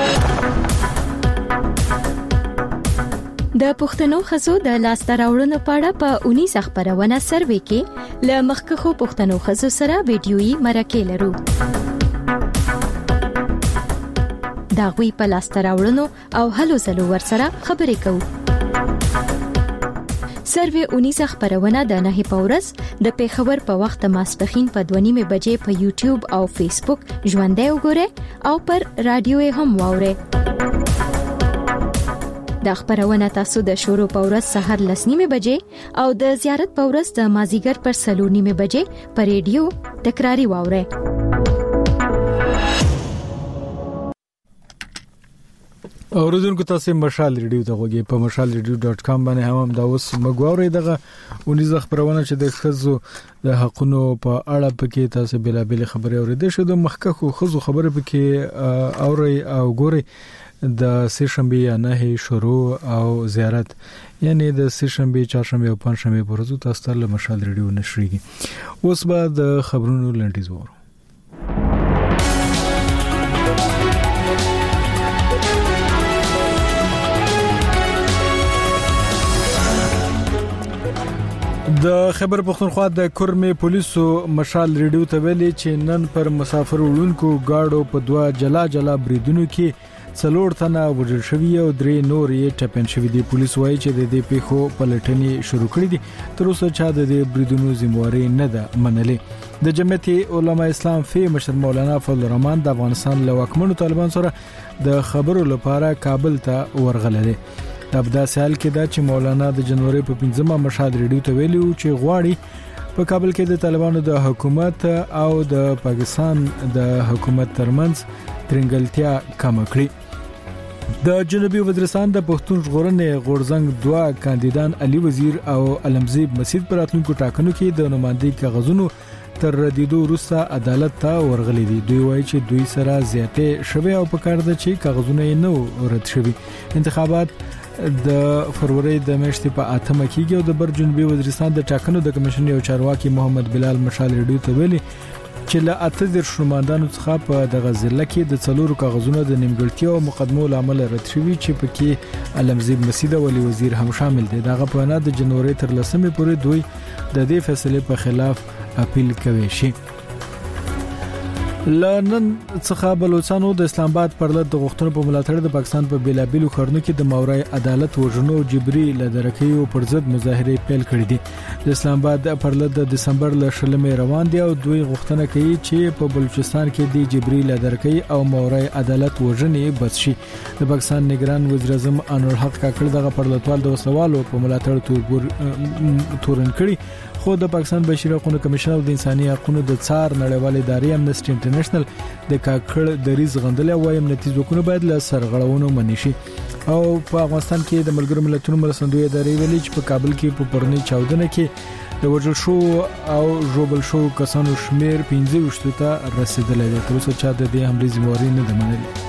د پښتنو ښځو د لاسته راوړنو په اړه په اونیزه خپرونه سروې کې له مخکښو پښتنو ښځو سره ویډیويي مرکې لرو. د هغوی په لاسته راوړنو او هلو ځلو ورسره خبرې کوو. سروې اونیزه خپرونه د نهه په ورځ د پیښور په وخت ماسپښین په دوه نیمې بجې په یوټیوب او فیسبوک ژوندۍ وګورئ او پر رادیو هم واورئ. د خبرونه تاسو د شروع په ورځ سحر لسنیمه بجې او د زیارت په ورځ د مازیګر پر سلورنیمه بجې پر ریډیو تکراری واورئ. اوریدونکو تاسو مشال ریډیو ته غوږی په مشال ریډیو ډاټ کام باندې هم دا اوس مګوري دغه ونیزه خبرونه چې د خزو د حقونو په اړه پکې تاسو بلا بل خبري اوریدل شو د مخکخو خزو خبره پکې اوري او ګوري د سشنبه یا نه شروع او زیارت یعنی د سشنبه چهارشنبه او پنځشنبه په ورځو تاسو ته مشال ریډیو نشریږي. اوس به د خبرونو لنډیز وورو. د خبر پښتونخوا د کورمې پولیسو مشال ریډیو ته ویلي چې نن پر مسافر وړونکو گاډو په دوا جلا جلا بریدونو کې څلور تنه وژل شوي او درې نور یې ټپن شوي دي. پولیس وایي چې د دې پیښو پلټنې شروع کړې دي. تر اوسه چا د دې بریدونو ذمہواری نه ده منلې. د جمعیت علماء اسلام فی مشر مولانا فضل الرحمن د افغانستان له واکمنو طالبان سره د خبرو لپاره کابل ته ورغله. د ابدا سال کې دا چې مولانا د جنوري په پنځمه مشال ریډیو ته ویلي چې غواړي په کابل کې د طالبانو د حکومت او د پاکستان د حکومت ترمنځ ترنګلتیا کم کړي. د جنوبي وزیرستان د پښتون ژغورنې غورزنګ دوا کاندیدان علي وزیر او علمزیب مسید پر راتلونکو ټاکنو کې د نمائندګۍ کاغذونو تر ردیدو وروسته عدالت ته ورغلي دي. دوی وایي چې دوی سره زیاتې شوی او په کار ده چې کاغذونه یې نو رد شوي. انتخابات د فروری د میاشتې په اتمه کېږي او د بر جنوبي وزیرستان د ټاکنو د کمیشن یو چارواکي محمد بلال مشال ریډیو ته ویلي چې له اته زر شوماندانو څخه په دغه ضلع کې د څلورو کاغذونو د نیمګړتیا او مقدمو لامل رد شوي چې پکې علمزیب مسید او علي وزیر هم شامل دي. دغه په اړه د جنوري تر لسمې پورې دوی د دې فیصلې په خلاف اپیل کوي شي. لندن څخه بلوچستان د اسلام آباد پر لټ د غوښتنو په ملاتړ د پاکستان په بیلابیلو خرنو کې د ماورای عدالت وژنو جبري لدرکیو پر ضد مظاهره پیل کړې دي. د اسلام آباد پر لټ د دسمبر ل شلمې روان دي او دوی غوښتنه کوي چې په بلوچستان کې د جبري لدرکۍ او ماورای عدالت وژنې بس شي. د پاکستان نگران وزیر اعظم انور حق کاکړ دغه پر لټوال د وسوالو په ملاتړ تور تورن کړي. خو د پاکستان بشري حقوقو کمیشن او د انساني حقوقو د څار نړیوال ادارې امنسټي انټرنیشنل د کاکړ د ریز غندل او امنیتي ځواکونو باید له سرغړونو منې شي. او په افغانستان کې د ملګرو ملتونو مرستندوی ادارې ویلي چې په کابل کې په پرونی چاودنه کې د وژل شو او ژوبل شو کسانو شمیر پنځه وشت ته رسیدلی دی. تر اوسه چا د دې حملې ذمہواری نه ده منلې.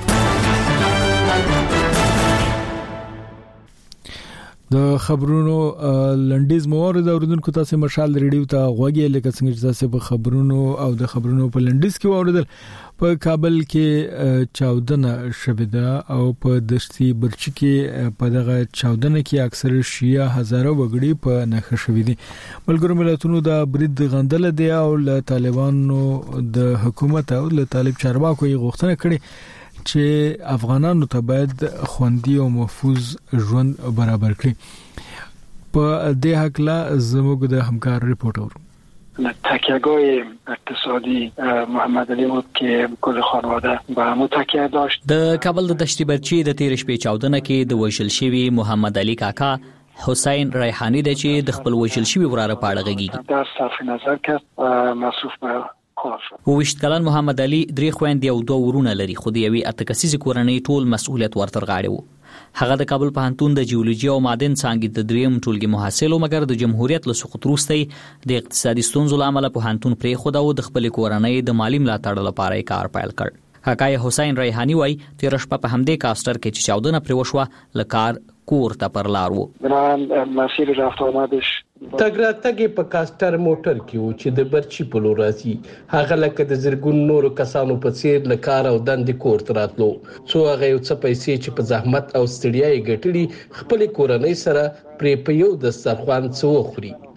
د خبرونو لنډیز موارد اوریدونکو تاسو مشال ریډیو ته غوږی لکه څنګه چې تاسو په خبرونو او د خبرونو په لنډیز کې اوریدل. په کابل کې چاودنه شوه ده او په دشتي برچ کې په دغه چاودنه کې اکثر شیعه هزاره وګړي په نخښه شوي دي. ملګرو ملتونو د برید غندل دي او له طالبانو د حکومت او له طالب چارواکو یې غوښتنه کړې چې افغانانو ته باید خوندي او محفوظ ژوند برابر کړي. په دې حق لا زموږ د همکار ریپورت اورو. تکیه‌گاه اقتصادی محمد علی بود که کل خانواده به همون تکیه داشت. د کابل د دشتي برچی د تیر شپې چاودنه کې د وژل شوی محمد علی کاکا حسین ریحانی د چې د خپل وژل شوی وراره پاړه غږیږي. در صرف نظر کرد مصروف به وویشت کلن محمد علي درې خويندې او دوه ورونه لري خو د یوې اته کسیزې کورنۍ ټول مسؤلیت ورتر غاړي وو. هغه د کابل پوهنتون د جیولوژي او معدن څانګې د دریم ټولګي محصل و مګر د جمهوریت له سقوط وروسته د اقتصادي ستونزو لامل پوهنتون پرې خو د خپل کورنۍ د مالی ملاتړ لپاره کار پیل کړ. حکای حسین ریحانی وای تیر شپه په همدې کاستر کې چې چاودنه پرې وشوه لکار کور ته پر لار وو. مسیر رفت آمدش تګراتګي په کاستر موټر کې و چې د برچی په لور راځي. هغه لکه د زرګون نورو کسانو په څیر لکار او دند کور ته راتلو. څو هغه یو څه پیسې چې په زحمت او ستړیا یې ګټلي خپل کورنۍ سره پرې په یو دسترخوان څو خوري.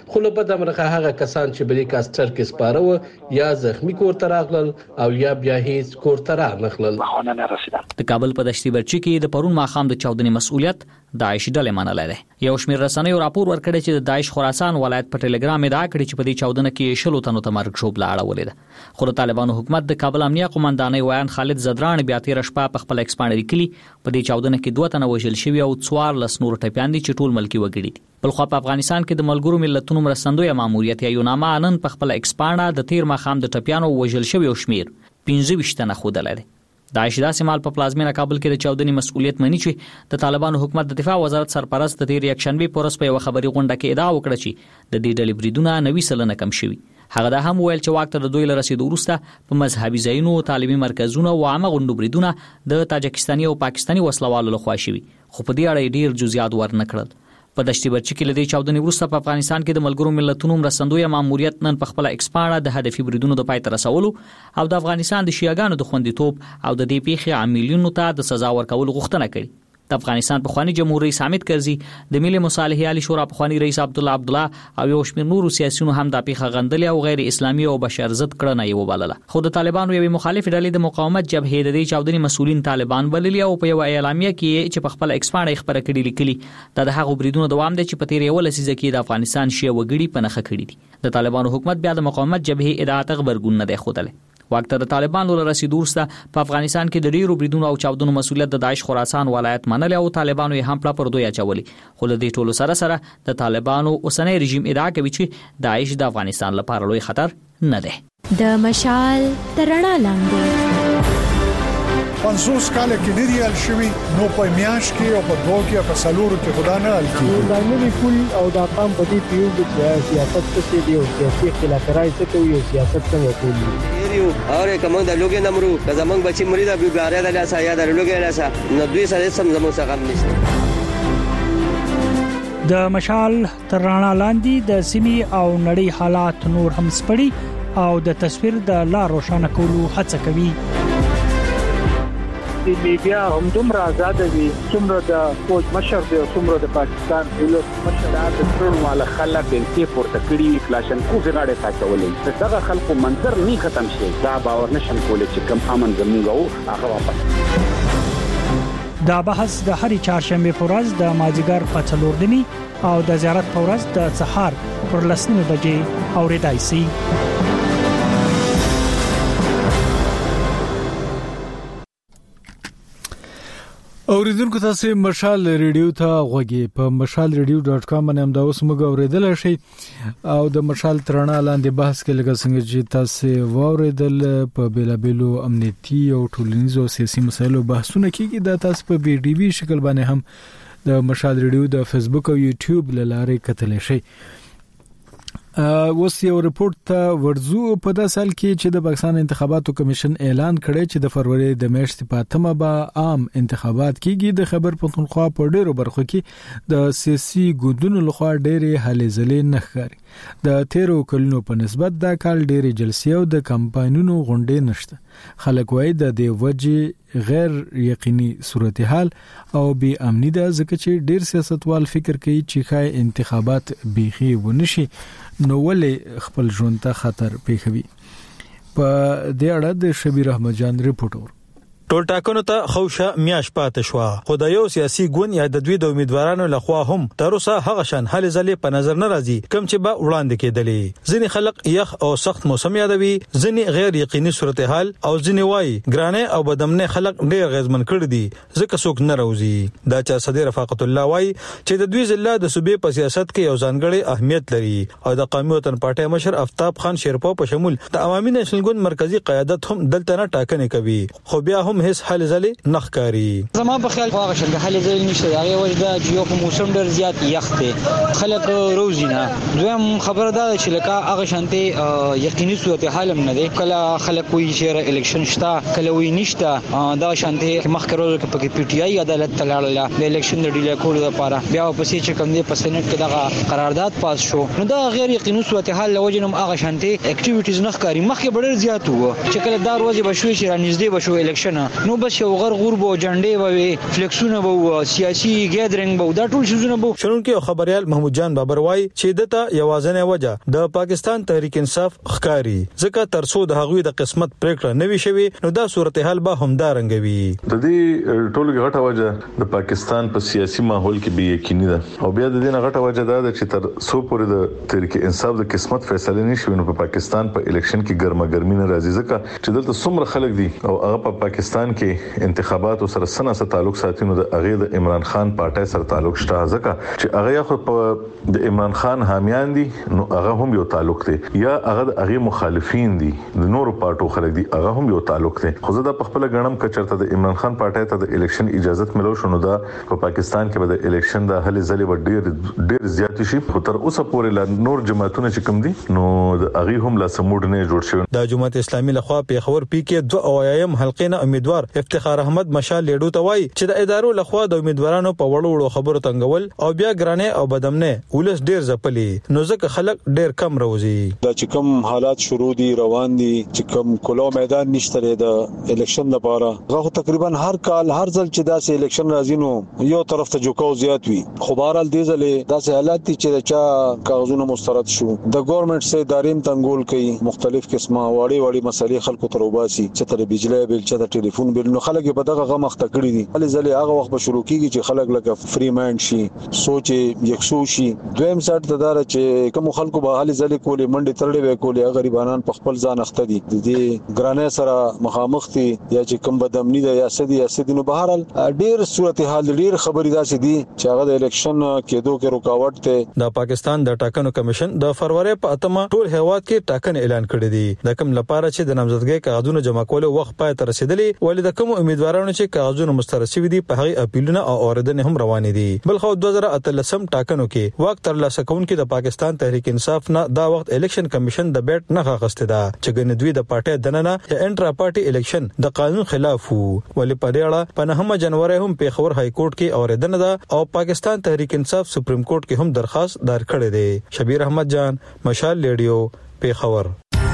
خو له بده مرغه هغه کسان چې بلی کاستر کې سپاره یا زخمی کور ته راغلل او یا بیا هیڅ کور ته راغلل. خانه نه رسیدل. د کابل په دشتي برچی کې د پرون ماخام د چاودنې مسؤلیت داعش ډلې منلای دی. یو شمېر رسنیو راپور ورکړی چې د داعش خراسان ولایت په ټلګرام ادعا کړې چې په دې چاودنه کې شلو تنو ته مرګ شوبله اړولې ده. خو د طالبانو حکومت د کابل امنیه قومندانۍ ویان خالد زدران بیا تیر شپه په خپل ایکسپانډ لیکلي په دې چاودنه کې دوه تنه وژل شوي او څوارلس نور ټپیان دي چې ټول ملکی وګړي دي. بلخوا په افغانستان کې د ملګرو ملتونو مرستندوی ماموریت یا یوناما نن په خپل ایکسپانډ د تیر ماخام د ټپیانو وژل شوي او شمیر پنځه ویشت تنه ښودلی دی. داعش داسې مال په پلازمینه کابل کې د چاودنې مسؤلیت مني چې د طالبانو حکومت د دفاع وزارت سرپرست د تیر یکشنبه په ورځ په یو خبري غونډه کې ادعا وکړه چې د دې ډلې بریدونه نوي سلنه کم شوي. هغه دا هم ویل چې واک ته د دوی له رسیدو وروسته په مذهبي ځایونو، تعلیمي مرکزونو او عامه غونډو بریدونه د تاجکستاني او پاکستاني وسلوالو لخوا شوي، خو په دې اړه ډیر جزئیات ورنه کړل. په دشتي برچی کې لدی چاودنې وروسته په افغانستان کې د ملګرو ملتونو مرستندوی ماموریت نن په خپل ایکسپانډ د هدفي بریدونو د پای ته رسولو او د افغانستان د شیعاګانو د خوندیتوب او د دې پیښې عاملینو ته د سزا ورکولو غوښتنه کړې. د افغانستان پخوانی جمهور رئیس حامد کرزي، د ملي مصالحې عالی شورا پخوانی رئیس عبد الله عبد الله او یو شمېر نورو سیاسيونو هم د پیښه غندلې او غیر اسلامي او بشر ضد کړنه یې وبلله. خو د طالبانو یوې مخالف ډلې د مقاومت جبهې د دې چاودنې مسؤلین طالبان بللي او په یو اعلامیه کې چې په خپل ایکسپانډ خبره کړې لیکلي دا د هغو بریدونو دوام دی چې په تیر یو لسیزه کې د افغانستان شیعه وګړي په نخښه کړي دي. د طالبانو حکومت بیا د مقاومت جبهې ادعا تغبرګون نه دی ښودلی. وخت د طالبانو له رسیدو وروسته په افغانستان کې د ډیرو بریدونو او چاودنو مسؤلیت د داعش خراسان ولایت منل او طالبانو یې هم پلا پر دوی اچولي. خو له دې ټولو سره سره د طالبانو اوسنۍ رژیم ادعا کوي چې داعش د افغانستان لپاره لوی خطر نه دی. د مشال ترڼا لاندې پنځوس کاله کې ډېری حل شوي نو په میاش کې او په دوه کې په سلورو کې خدا نه حل کیږي. دا نوې کول او دا قام په دې پیو چې سیاست څه دی او سیاسي اختلافات څه کوي او سیاست څنګه کوي. یو اوره کوم د لوګي نمرو د زمنګ بچی مرید ابو غاره د لاسه یا د لوګي لاسه نو دوی سره سم زمو څخه نشته. د مشال ترڼا لاندې د سیمي او نړۍ حالات نور هم سپړي او د تصویر د لا روښانه کولو هڅه کوي. د میډیا هم دومره آزاد دي څومره د فوج مشر دی او څومره د پاکستان دولت مشر د ټول مال خلک د پورته کړي کلاشن کو غاړه ساتولې دغه خلکو منظر نه ختم شي دا باور نشم کولای چې کم امن زموږ هغه واپس. دا بحث د هرې چهارشنبه په ورځ د مازیګر په څلور دني او د زیارت په ورځ د سحر پر لسنیمه بجې اوریدای شي. اوریدونکو تاسو مشال ریډیو ته غوږی په مشال ریډیو ډاټ کام باندې هم دا اوس موږ اوریدل شي او د مشال ترڼا لاندې بحث کې لږ څنګه چې تاسو واوریدل په بیلابلو امنیتي او ټولنیزو سیاسي مسایلو بحثونه کیږي دا تاسو په بي ډي وي شکل باندې هم د مشال ریډیو د فیسبوک او یوټیوب لاره کتلی شي. اوس یو رپورت ته ورزو په داسې حال کې چې د پاکستان انتخاباتو کمیشن اعلان کړی چې د فروری د میاشتې په اتمه به عام انتخابات کیږي. د خبر پښتونخوا په ډیرو برخو کې د سیاسي ګوندونو لخوا ډېرې هلې ځلې نه ښکاري. د تیرو کلونو په نسبت دا کال ډېرې جلسې او د کمپاینونو غونډې نشته. خلک وایي د دې وجې غیر یقیني صورتحال او بي امني ده ځکه چې ډېر سیاستوال فکر کوي چې ښای انتخابات بيخي ونشي نو ولې خپل ژوند ته خطر پیښوي. په دې اړه د شبیر احمد جان ریپورټ. ټول ټاکنو ته خوشا میاش پاتې شو خو د یو سیاسي ګوند یا د دوی د امیدوارانو لخوا هم تر اوسه هغه شان حل ځلې په نظر نه راځي کوم چې به وړاندې کېدلې. ځینې خلک یخ او سخت موسم یادوي، ځینې غیر یقیني صورتحال او ځینې وایي ګرانه او بدمنه خلک ډېر غیظمن کړي دي ځکه څوک نه راوځي. دا چې صدر رفاقت الله وایي چې د دوی ضلع د صوبې په سیاست کې یو ځانګړی اهمیت لري او د قومي وطن پارټي مشر افتاب خان شیرپا په شمول د عوامي نېشنل ګوند مرکزی قیادت هم دلته نه ټاکنې کوي خو بیا هم هیڅ حل ځلې نخکاری. زما په خیال هغه شل حل ځلې نشته دا یو وجه د یو موسم ډیر زیات یخ دی خلک روزینه دویم خبره دا چې لکه هغه شانته یقیني صورت حال هم نه دی کله خلک وی چې الیکشن شته کله وی نشته دا شانته مخکرو کې پکې پی ټی آی عدالت تلاړه د الیکشن د ډیله کولو لپاره بیا پسې چې کوم دی په سېنات کې دا قرارداد پاس شو نو دا غیر یقیني صورت حال لوجنم هغه شانته اکټیویټیز نخکاری مخکې ډیر زیات وو چې کله دا ورځ به شوي چې را نږدې به شو الیکشن نه نو بس یو غر غور بو جنډې ووي فلیکسونه بو سیاسي ګیدرینګ بو دا ټول شوزونه بو. شنونکو خبريال محمود جان بابر وای چې دته یوازنه وجه د پاکستان تحریک انصاف ښکاری ځکه ترڅو د هغوی د قسمت پریکړه نوي شوی نو دا صورتحال به همدارنګوي. د دې ټولګه غټه وجه د پاکستان په سیاسي ماحول کې به یقیني ده او بیا د دې غټه وجه دا ده چې تر څو پورې د تحریک انصاف د قسمت فیصله نشي نو په پاکستان په الیکشن کې ګرمګرمي نه راځي ځکه چې دلته څومره خلک دي او هغه په پاکستان کې انتخابات سره سره سره تعلق ساتي نو د هغه د عمران خان پارټي سره تعلق شته ځکه چې هغه خو په د عمران خان حامیان دي نو هغه هم یو تعلق دی یا هغه د هغه مخالفین دي د نورو پارټو خلک دي هغه هم یو تعلق دی. خو زه د خپل غنم کچرته د عمران خان پارټي ته د الیکشن اجازه ملو شنو دا په پاکستان کې به د الیکشن د هلې ځلې و ډېر ډېر زیات شي خو تر اوسه پورې لا نور جماعتونه چې کوم دي نو د هغه هم لا سموډ نه جوړ شوی. د جماعت اسلامي لخوا په خبر پی کې دوه اویایم حلقې نه امیدوار افتخار احمد مشال لیډو ته وای چې د ادارو لخوا د امیدوارانو په وړو وړو خبرو تنګول او بیا ګرانه او بدمنه ولس ډېر ځپلي نو ځکه خلک ډېر کم روزي. دا چې کوم حالات شروع دي روان دي چې کوم کلو میدان نشته د الیکشن لپاره غو تقریبا هر کال هر ځل چې داسې الیکشن راځي نو یو طرف ته جوکاو زیات وي خو بهرحال دې ځلې داسې حالات دي چې چا کاغذونه مسترد شو د ګورنمنت سره داریم تنګول کوي مختلف قسمه وړي وړي مسلې خلکو ته وباسي چې تر بجلی بیل چې د ټلیفون بیل نو خلک په دغه غم مخته کړی دي هلې ځلې هغه وخت به شروع کیږي چې خلک لکه فری مایند شي سوچ یکسو شي. دویم سات ته دا چې کوم خلکو به هلې ځلې کولې منډي ترړې وې کولې غریبانان په خپل ځان اخته دي د دې ګرانه سره مخامخ دي یا چې کوم بدامنی ده یا سدي یا سدي نو بهرحال ډېر صورتحال ډېر خبرې داسې دي چې هغه د الیکشن کېدو کې رکاوټ ته. د پاکستان د ټاکنو کمیشن د فروری په اتمه ټول هیواد کې ټاکنې اعلان کړې دي د کوم لپاره چې د نامزدګۍ کاغذونو جمع کولو وخت پای ته رسیدلی ولې د کوم امیدوارانو چې کاغذونه مسترد شوي دي په هغه اپیلونه او اوریدنې هم روانې دي. بل خو دوه زره اتلسم ټاکنو کې وخت ترلاسه کوونکې د پاکستان تحریک انصاف نه دا وخت الیکشن کمیشن د بیٹ نه غوښته ده چې ګنې دوی د پارټي دننه انټرا پارټي الیکشن د قانون خلاف وو ولې په دې اړه په نهمه جنوري هم پیښور های کورټ کې اوریدنه ده او پاکستان تحریک انصاف سپریم کورټ کې هم درخواست دار کړی دی. شبیر احمد جان مشال لیډیو پیښور.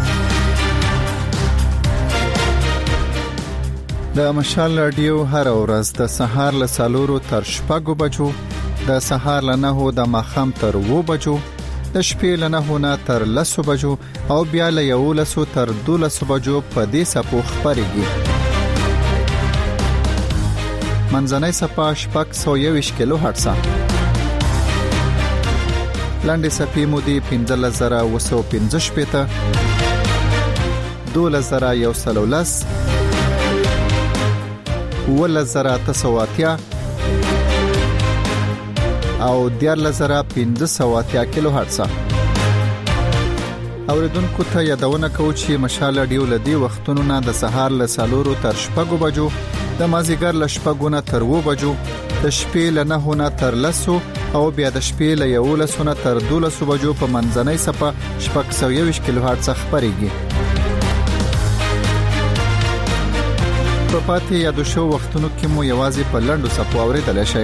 د مشال رادیو هر ورځ د سهار له سالورو تر شپږو بجو د سهار له نهو د ماښام تر اوو بجو د شپې له نهو نه تر لسو بجو او بیا له یولسو تر دولسو بجو په دې سپو خبرېږي. منځنۍ سپا شپږ سوه یوویشت کیلو هرتزه لاندې سپې مودې پنځلس زره اوه سوه پنځه شپېته دولس زره یو سل او لس اوولس زره اته سوه اتیا او دیارلس زره پنځه سوه اتیا کیلو هرتزه. اوریدونکو ته یادونه کوو چې مشال رادیو له دې وختونو نه د سهار له سالورو تر شپږو بجو د مازیګر له شپږو نه تر اوو بجو د شپې له نهو نه تر لسو او بیا د شپې له یولسو نه تر دولسو بجو په منځنۍ سپه شپږ سوه یوویشت کیلو هرتزه خبرېږي. په پاتې یادو شو وختونو کې مو یوازې په لنډو سپو اورېدلی شئ.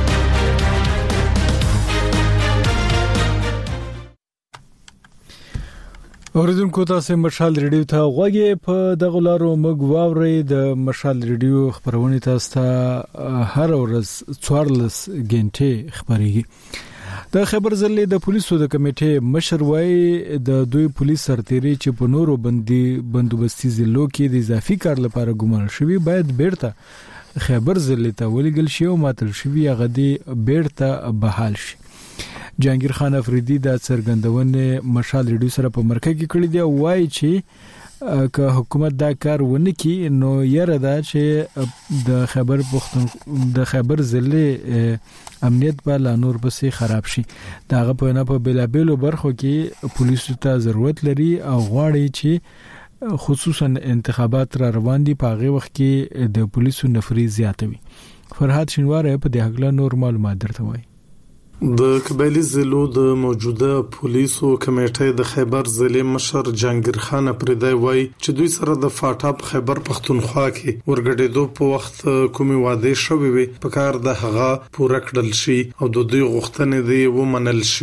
اوریدونکو تاسو مشال ریډیو ته غوږی په دغه لارو موږ واوري د مشال ریډیو خبرونه تاسو ته هر ورځ څوارلس غنټې خبريږي. د خبر زلې د پولیسو د کمیټې مشر وای د دوی پولیس سرتيري چې په نورو بندي بندوبستي ضلعو کې د اضافي کار لپاره ګومان شوی باید بیرته خبر زلې ته ولګل شي او ماتل شوی غدي بیرته بحال شي. جهانگیر خان افریدی د څرګندونې مشال ریډیو سره په مرکه کې کړی دی وای چې که حکومت دا کار ونه کړي نو یره دا چې د خبر پختون د خبر ضلع امنیت په لانور پسې خراب شي. دا غو په نه په بلابلو برخو کې پولیسو ته ضرورت لري او غواړي چې خصوصا انتخابات را روان دي په هغه وخت کې د پولیسو نفري زیاتوي. فرهاد شینوار په دې حق له نور معلومات درته وایي. د قبایلی ضلعو د موجوده پولیسو کمیټې د خیبر ضلع مشر جهانگیر خان افریدی وای چې دوی سره د فاټا په خیبر پختونخوا کې ورګډېدو په وخت کومي وعده شوې وي په کار د هغه پوره کړل شي او د دوی غوښتنې دی ومنل شي.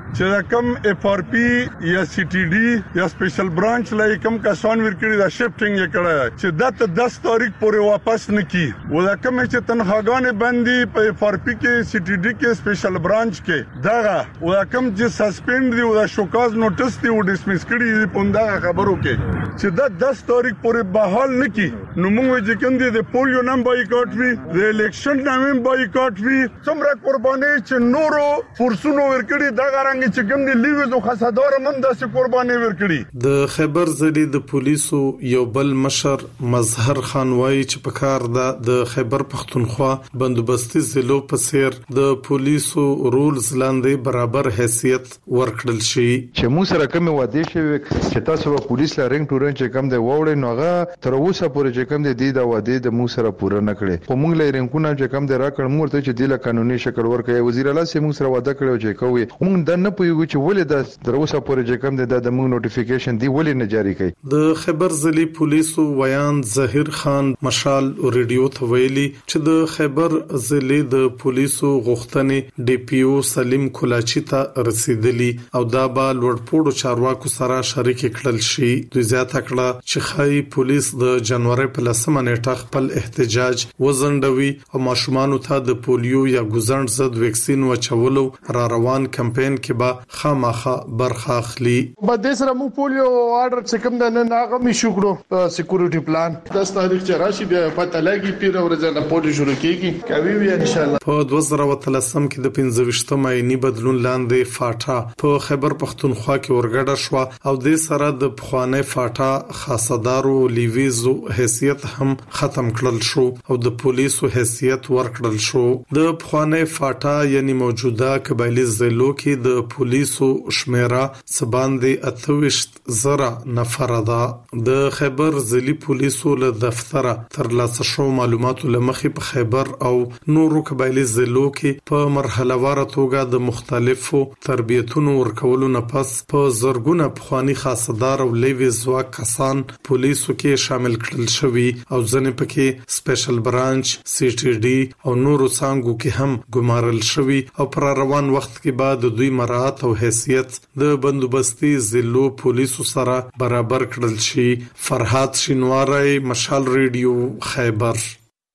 چې کم اف ار پی یا سی ټي ډي یا سپیشل برانچ لای کم کسان ورکړي دا شفټینګ یې کړه چې دا ته دس تاریخ پورې واپس نکي ولا کوم چې تنخواګانې باندې په اف ار پی کې سی ټي ډي کې سپیشل برانچ کې دا ولا کوم چې سسپند دی ولا شوکاز نوټس دی او ډسمس کړي دی پوندا خبرو کې چې دا دس تاریخ پورې بحال نکي نو موږ چې کوم دی د پولیو نام بایکاټ وی د الیکشن نام بایکاټ وی څومره قرباني چې نورو فرصونو ورکړي دا غرانګ چې کوم دی لیوز او خسادار من داسې قرباني ورکړي د خیبر ضلع د پولیسو یو بل مشر مظهر خان وایي چې په کار د د خیبر پختونخوا بندوبستي ضلعو په سیر د پولیسو رولز لاندې برابر حیثیت ورکړل شي چې مو سره کوم وعده شوی چې تاسو په پولیس لا رنګ ټورن چې کوم دی ووړې نو هغه تر اوسه پورې چې کوم دی د وعده د مو سره پوره نه کړي خو موږ لې رنګونه چې کوم دی راکړ مور ته چې د قانوني شکل ورکړي وزیر اعلی سي موږ سره وعده کړو چې کوي موږ د نه پویږو چې ولې د تر اوسه پورې چې کوم دی د موږ نوټیفیکیشن دی ولې نه جاری کړي د خیبر ضلع پولیسو ویان ظاهر خان مشال ریډیو ته ویلي چې د خیبر ضلع د پولیسو غوښتنې ډي پی او سلیم کولاچی ته رسیدلی او دا به لوړپوړو چارواکو سره شریک کړل شي دوی زیاته کړه چې خای پولیس د جنوري په لسمه نیټه خپل احتجاج وزندوي او ماشومان ته د پولیو یا ګوزند ضد ویکسین وچولو را روان کمپاین کې به خامخا برخه اخلي په دې سره مو پولیو آرډر چې کوم د نن هغه می شکړو سکیورټي پلان داس تاریخ چې راشي بیا پته لګي پیر ورځ نه پولیو شروع کیږي کوي وی ان شاء الله په دوه زره وتلسم کې د پنځه ویشتم آئینی بدلون لاندې فاټا په خیبر پختونخوا کې ورګډه شو او د سره د پخوانی فاټا خاصدارو لیویزو حیثیت هم ختم کړل شو او د پولیسو حیثیت ورکړل شو د پخوانی فاټا یعنی موجوده قبایلی ضلعو کې د پولیسو شمیره سباندې اتويشت زره نفر ده د خیبر ضلعي پولیسو له دفتره تر لاسه شو معلوماتو لمخې په خیبر او نورو قبایلی ضلعو کې په مرحله وار توګه د مختلفو تربیتونو ورکولو نه پس په زرګونه پخوانی خاصدار او لیویز وا کسان پولیسو کې شامل کړل شوی او ځنې پکې سپیشل برانچ سی ټي ډي او نورو څنګهو کې هم ګمارل شوی او پر روان وخت کې بعد دوی مراعات او حیثیت د بندوبستي ضلعو پولیسو سره برابر کړل شي فرحات شینواری مشال ریډیو خیبر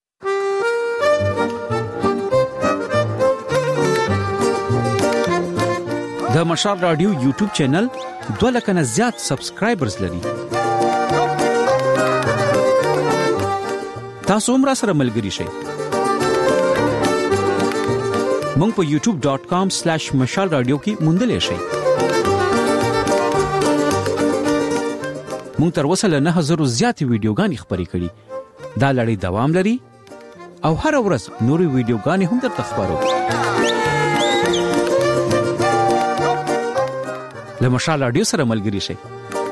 د مشال رادیو یوټیوب چینل دوه لک نه زیات سبسکرایبرز لري تاسو هم را سره ملګري شئ مونږ په یوټیوب ډاٹ کام سلیش مشال رادیو کې موندلې شئ مونږ تر اوسه له نه هزار زیات ویډیوګانې خبرې کړې دا لړۍ دوام لري او هر ورځ نوري ویډیوګانې هم درته خبرو له مشال رادیو سره ملګري شئ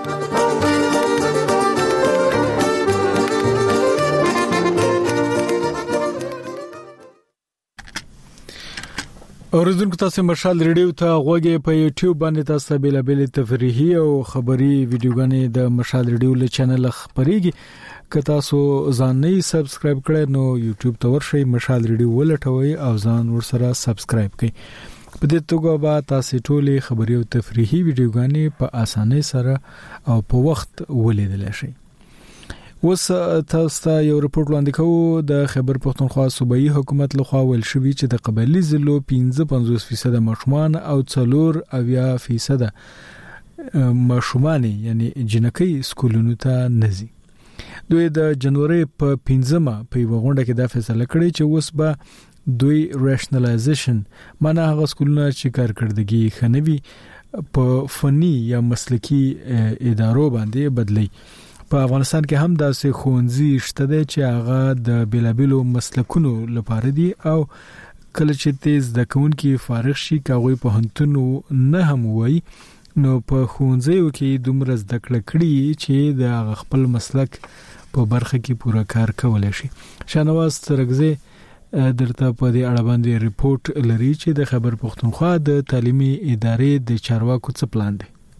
اوریدونکو تاسو مشال ریډیو ته غوږی په یوټیوب باندې تاسو بیل بیل تفریحي او خبري ویډیوګانې د مشال ریډیو له چینل خبريږي که تاسو ځان نه سبسکرایب کړئ نو یوټیوب ته ورشئ مشال ریډیو ولټوي او ځان ورسره سبسکرایب کړئ په دې توګه به تاسو ټولې خبري او تفریحي ویډیوګانې په اسانۍ سره او په وخت ولیدل شئ وس تاسو ته یو رپورت وړاندې کوو د خیبر پختونخوا صوبایي حکومت لخوا ویل شوی چې د قبایلی ضلعو پنځه پنځوس فیصد ماشومان او څلور اویا فیصد ماشومان یعنی جنکی سکولونو ته نزي دوی د جنوري په پنځمه په وغونډه کې د فیصله کړې چې اوس به دوی راشنلایزیشن معنی هغه سکولونه چې کارکړدګي خنوي په فني یا مسلکی ادارو باندې بدلی په افغانستان کې هم داسې خونځي شته چې هغه د بیلابلو مسلکونو لپاره دي او کله چې تیز د کونکي فارغ شي کاوی په هنتونو نه هم وای نو په خونځیو کې دومره زده کړه کړي چې د خپل مسلک په برخه کې پوره کار کولای شي شانواز ترغزه درته په دې اړه باندې ریپورت لري چې د خیبر پختونخوا د تعلیمي ادارې د چارواکو څخه پلان دی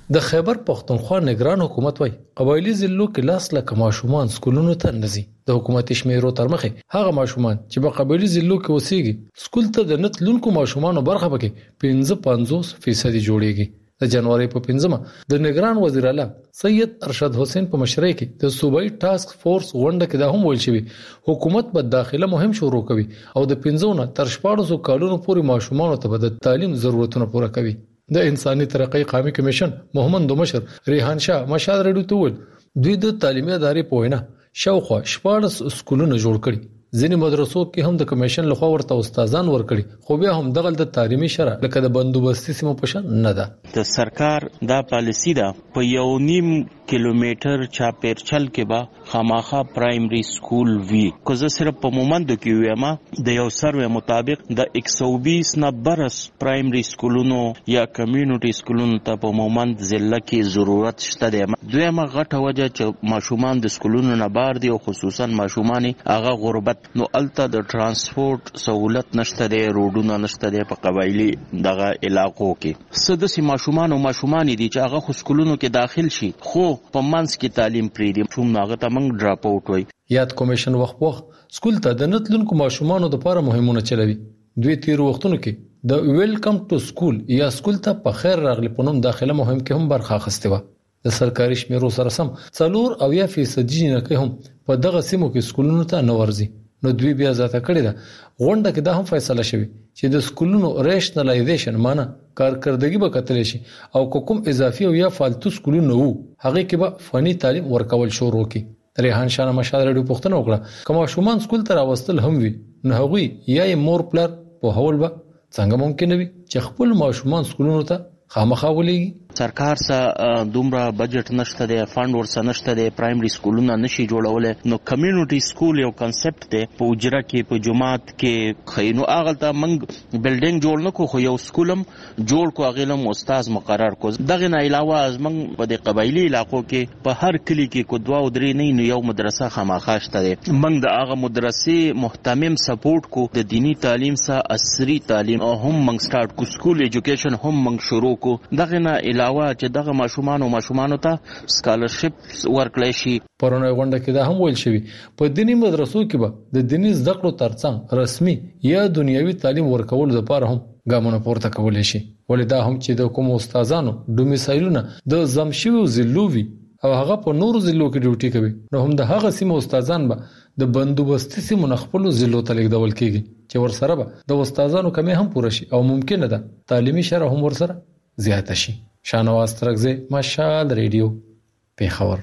د خیبر پختونخوا نگران حکومت وای قبایلی ضلعو کې لاس لکه ماشومان سکولونو ته نزي. د حکومت شمیرو تر مخه هغه ماشومان چې په قبایلی ضلعو کې اوسېږي سکول ته د نتلونکو ماشومانو برخه پکې پنځه فیصد جوړيږي. د جنوري په پنځمه د نگران وزیر اعلی سید ارشد حسین په مشرۍ کې د صوبایي ټاسک فورس غونډه کې دا هم ویل شوی حکومت په داخله مهم شروع کوي او د پنځونه تر شپږ کالونو پورې ماشومانو ته د تعلیم ضرورتونه پوره کوي. د انساني ترقۍ قومي کمیشن محمد مشر ریحان شاه مشال رډو ته ول دوی د تعلیمي ادارې په وینا شاوخوا شپږ سکولونه جوړ کړي. ځینې مدرسو کې هم د کمیشن لخوا ورته استادان ورکړي خو بیا هم دغه د تعلیمي شرع لکه د بندوبستي سیمو په شان نه ده. د سرکار دا پالیسی ده په یو نیم کیلومتر چاپیرچل کې با خامخا پرایمری سکول وی کو زه صرف په مومندو کې ویما د یو سروې مطابق د یک سو بیس نه برس پرایمری سکولونو یا کمیونټي سکولونو ته په مومند ضلع کې ضرورت شته دی. دویمه غټه وجه چې ماشومان د سکولونو نه بار دي او خصوصا ماشومان هغه غربت نو الته د ترانسپورت سہولت نشته دی روډونه نشته دی په قبایلی دغه علاقو کې سدسي ماشومان او ماشومان دي چې هغه خو سکولونو کې داخل شي خو په منځ کې تعلیم پری دي شوم ناغه ته موږ ډراپ اوټ وای. یاد کمیشن وخت وخت سکول ته د نتلونکو ماشومانو لپاره مهمونه چلوي. دوی تیر وختونو کې د ویلکم ټو سکول یا سکول ته په خیر راغلی په نوم داخله مهم کې هم برخه اخیسته و. د سرکاري شمیرو سره سم څلور او یا فیصد جنکه هم په دغه سیمو کې سکولونو ته نه ورځي. نو دوی بیا ځاته کړی دا غونډه کې دا هم فیصله شوی چې د سکولونو ریشنلایزیشن معنی کارکردګي به کتل شي او کوم اضافي او یا فالتو سکولونه وو هغه کې به فني تعلیم ورکول شروع کی. ریحان شاه مشال رډیو پښتنه وکړه کوم شومان سکول ته راوستل هم وي نه هغوی یا مور پلر په هول به څنګه ممکن وي چې خپل ماشومان سکولونو ته خامخا ولېږي. سرکار سره دومره بجټ نشته دی فند ورسره نشته دی پرایمری سکولونه نشي جوړول نو کمیونټي سکول یو کنسپټ دی په اجرا کې په جماعت کې خینو اغل ته منګ بلډینګ جوړ نکو خو یو سکولم جوړ کو اغلم استاد مقرر کو دغه نه علاوه از منګ په د قبایلی علاقو کې په هر کلی کې کو دوا او درې نه نو یو مدرسه خامخاشته دی منګ د هغه مدرسې محتمم سپورټ کو د دینی تعلیم سره عصري تعلیم او هم منګ سٹارټ کو سکول ایجوکیشن هم منګ شروع کو دغه نه علاوه چې دغه ماشومان او ماشومانو ته سکالرشپ ورکړی شي. پرونه غونډه کې دا هم ویل شوی په دینی مدرسو کې به د دینی زده کړو ترڅنګ رسمي یا دنیوي تعلیم ورکول لپاره هم ګامونه پورته کولای شي. ولدا هم چې د کوم استادانو ډومیسایلونه د زمشوي ضلعوي او هغه په نورو ضلعو کې ډیوټي کوي نو هم د هغه سیمو استادان به د بندوبستي سیمو نخپلو ضلعو ته لیږدول کیږي چې ورسره به د استادانو کمی هم پوره شي او ممکن ده تعلیمي شرح هم ورسره زیاته شي. شانواز ترغزه مشال ریډیو پیښور.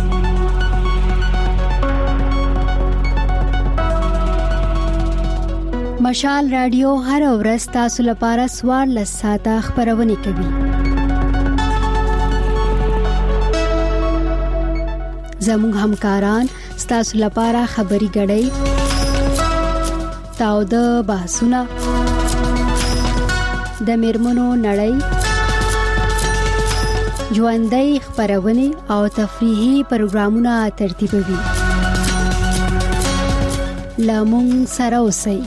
مشال رادیو هر ورځ تاسو لپاره سوار لساته خبرونه کوي. زموږ همکاران تاسو لپاره خبري غړي تاو د بحثونه د میرمنو نړۍ ژوندۍ خبرونه او تفریحي پروګرامونه ترتیبوي. لامون سره اوسئ.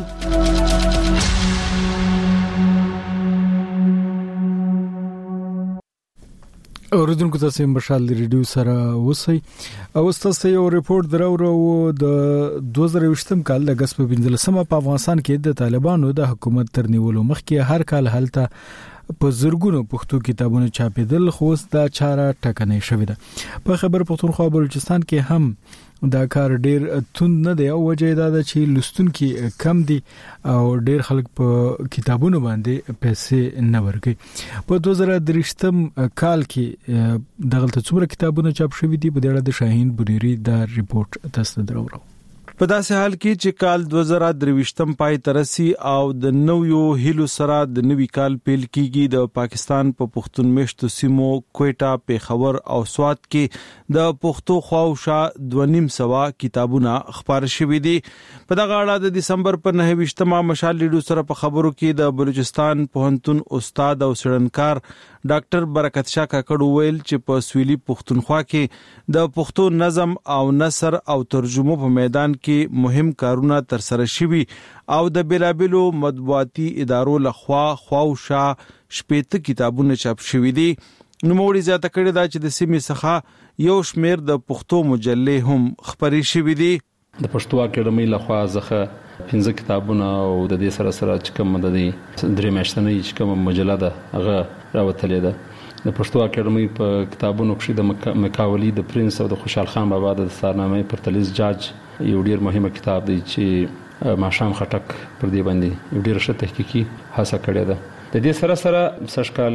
اوریدونکو تاسو هم بشال ریډیو سره اوسئ او تاسو یو ریپورت دراوړو د دوه زره وشتم کال د اگست په پنځلسمه په افغانستان کې د طالبانو د حکومت تر نیولو مخکې هر کال هلته په زرګونو پښتو کتابونه چاپېدل خو دا چاره ټکنۍ شوې ده. په خبر پښتونخوا بلوچستان کې هم دا کار ډیر توند نه دی او وجه دا ده چې لستونکي کم دي او ډیر خلک په کتابونو باندې پیسې نه ورکوي. په دوه زره درشتم کال کې دغلته څومره کتابونه چاپ شوي دي په دې اړه د شاهین بنيري دا ریپورت تاسو ته دراوړو. په داسې حال کې چې کال دوه زره درويشتم پای ترسي او د نویو هیلو سره د نوي کال پیل کیږي د پاکستان په پښتون مشتو سیمو کوټا پیښور او سوات کې د پښتو خواوشا دوه نیم سوا کتابونه خبر شوي دي. په دغه اړه د دسمبر په نهه ویشتمه مشال لیډو سره په خبرو کې د بلوچستان پوهنتون استاد او څېړنکار ډاکټر برکت شاه کاکړ ویل چې په سویلي پښتونخوا کې د پښتو نظم او نثر او ترجمه په میدان کې مهم کارونه تر سره شوي او د بیلابلو مطبوعاتي ادارو لخوا خواوشا شپږ کتابونه چاپ شوي دي. نوموړي زیاته کړې ده چې د سیمې څخه یو شمېر د پښتو مجلې هم خپرې شوې دي. د پښتو اکیډمۍ لخوا ځخه پنځه کتابونه او د دې سره سره چې کوم د دې درې میاشتنۍ چې کوم مجله ده هغه راوتلې ده. د پښتو اکیډمۍ په کتابونو کې د مکاولی د پرنس او د خوشحال خان بابا د دستارنامې پرتلیز جاج یو ډیر مهمه کتاب دی چې ماشام خټک پر دې باندې یو ډیر ښه تحقیقي هڅه کړې ده. د دې سره سره سشکال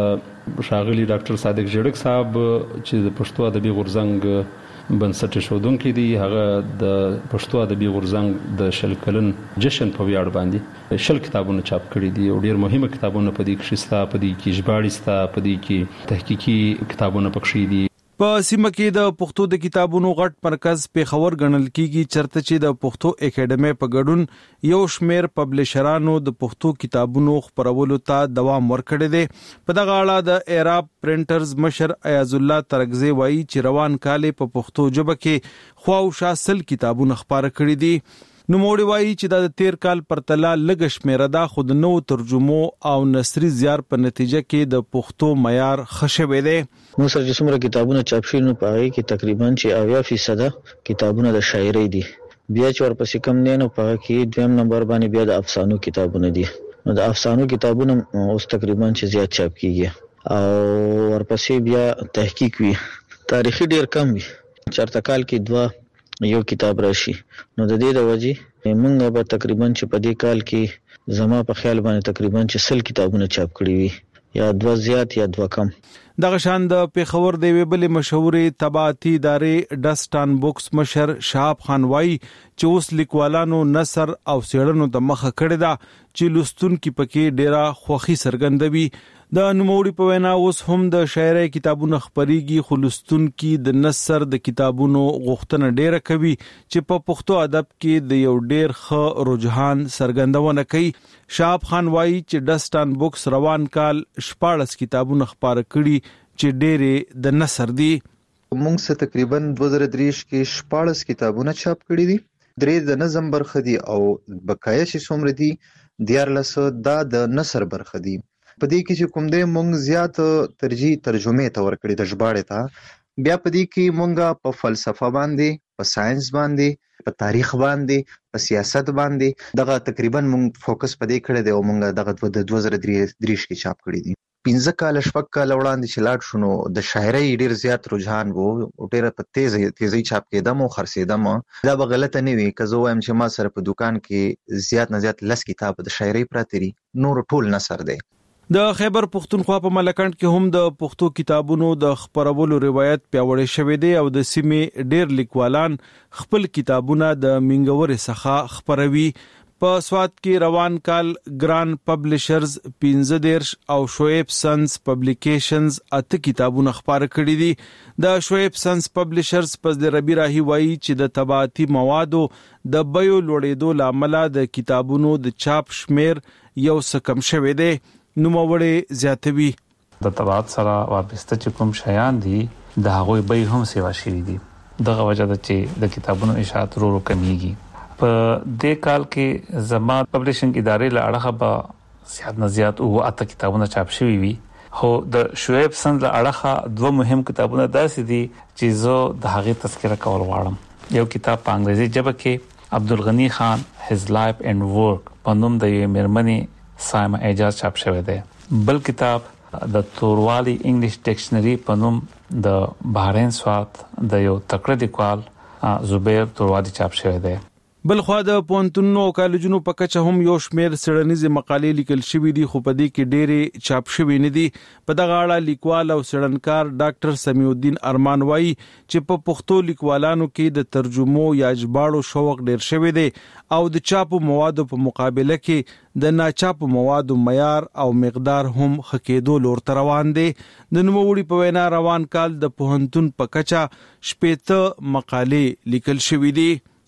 د شاغلی ډاکټر صادق جړک صاحب چې د پښتو ادبي غورځنګ بنسټ شودونکو دی هغه د پښتو ادبي غورځنګ د شل کلن جشن په ویاړ باندې شل کتابونه چاپ کړي دي او ډیر مهمه کتابونه په دې کې شته، په دې کې ژباړې شته، په دې کې تحقیقي کتابونه پکښې دي. په سیمه کې د پښتو د کتابونو غټ مرکز پیښور ګڼل کیږي چرته چې د پښتو اکیډمۍ په ګډون یو شمېر پبلشرانو د پښتو کتابونو خپرولو ته دوام ورکړی دی. په دغه اړه د ایراب پرنټرز مشر ایاز الله ترغزی وایي چې روان کال په پښتو ژبه کې خواوشا سل کتابونه خپاره کړي دي. نوموړي وایي چې د تیر کال پرتله لږ شمیره ده خو د نوو ترجمو او نثري زیار په نتیجه کې د پښتو معیار ښه شوی دی. موږ سره چې څومره کتابونه چاپ شوي نو په هغې کې تقریبا چې اویا فیصده کتابونه د شاعرۍ دي. بیا چې ورپسې کم دی نو په هغه کې دویم نمبر باندې بیا د افسانو کتابونه دي. نو د افسانو کتابونه اوس تقریبا چې زیات چاپ کیږي او ورپسې بیا تحقیق وي. تاریخي ډیر کم وي، چرته کال کې دوه یو کتاب راشي. نو د دې د وجې موږ به تقریبا چې په دې کال کې زما په خیال باندې تقریبا چې سل کتابونه چاپ کړي وي، یا دوه زیات یا دوه کم. دغه شان د پیښور د وی بل مشهورې طباعتي ادارې ډسټان بوکس مشر شهاب خان وایي چې اوس لیکوالانو نثر او څېړنو ته مخه کړې ده چې لوستونکي پکې ډیره خوښي څرګندوي. د نوموړي په وینا اوس هم د شاعرۍ کتابونه خپرېږي خو لوستونکي د نثر د کتابونو غوښتنه ډیره کوي چې په پښتو ادب کې د یو ډیر ښه رجحان څرګندونه کوي. شهاب خان وایي چې ډسټان بوکس روان کال شپاړس کتابونه خپاره کړي چې ډېرې د نثر دي. موږ سره تقریبا دوه زره درې کې شپاړس کتابونه چاپ کړي دي، درې د نظم برخه دي او بقایا چې څومره دي دیارلس دا د نثر برخه دي. په دې کې چې کوم دی موږ زیات ترجیح ترجمه ته ورکړي د ژباړې ته. بیا په دې کې موږ په فلسفه باندې، په ساينس باندې، په تاریخ باندې، په سیاست باندې دغه تقریبا موږ فوکس په دې کړی دی او موږ دغه د دوه زره درې کې چاپ کړي دي. پنځه کال شپږ کال وړاندې چې لاړ شو نو د شاعرۍ ډیر زیات رجحان وو او ډیر په تیز تیزی چاپ کېدم او خرڅېدم. دا به غلطه نه وي که زه وایم چې ما سره په دکان کې زیات نه زیات لس کتاب د شاعرۍ پراته دي، نور ټول نثر دی. د خیبر پښتونخوا په ملکند کې هم د پښتو کتابونو د خپرولو روایت پیاوړی شوی دی او د سیمې ډیر لیکوالان خپل کتابونه د منګورې څخه خپروي. په سواد کې روان کال ګران پبلشرز پنځه دیرش او شعیب سنس پبلیکیشنز اته کتابونه خپاره کړي دي. د شعیب سنس پبلشرز پس د ربی راهی وایي چې د طباعتي موادو د بیو لوړېدو لامل د کتابونو د چاپ شمیر یو څه کم شوی دی. نوموړی زیاتوي د طباعت سره وابسته چې کوم شیان دي د هغوی به هم سیوا شوي دي. دغه وجه ده چې د کتابونو اشاعت ورو ورو کمیږي. په دې کال کې زما پبلشنګ ادارې له اړخه به زیات نه زیات او اته کتابونه چاپ شوي وي، خو د شعیب سند له اړخه دوه مهم کتابونه داسې دي چې زه د هغې تذکره کول غواړم. یو کتاب په انګریزي ژبه کې عبدالغنی خان his life and work په نوم د یوې مېرمنې سایمه اعجاز چاپ شوی دی. بل کتاب د توروالی انګلیش ډکشنری په نوم د بحرین سوات د یو تکړه لیکوال زبیر توروالی چاپ شوی دی. بل خو د پونتونو او کالجونو په کچه هم یو شمیر څېړنیزې مقالې لیکل شوې دي خو په دې کې ډېرې چاپ شوې نه دي. په دغه اړه لیکوال او څېړنکار ډاکټر سمیع الدین ارمان وایي چې په پښتو لیکوالانو کې د ترجمو یا ژباړو شوق ډېر شوی دی او د چاپو موادو په مقابله کې د ناچاپو موادو معیار او مقدار هم ښه کېدو لور ته روان دی. د نوموړي په وینا روان کال د پوهنتون په کچه شپېته مقالې لیکل شوې دي.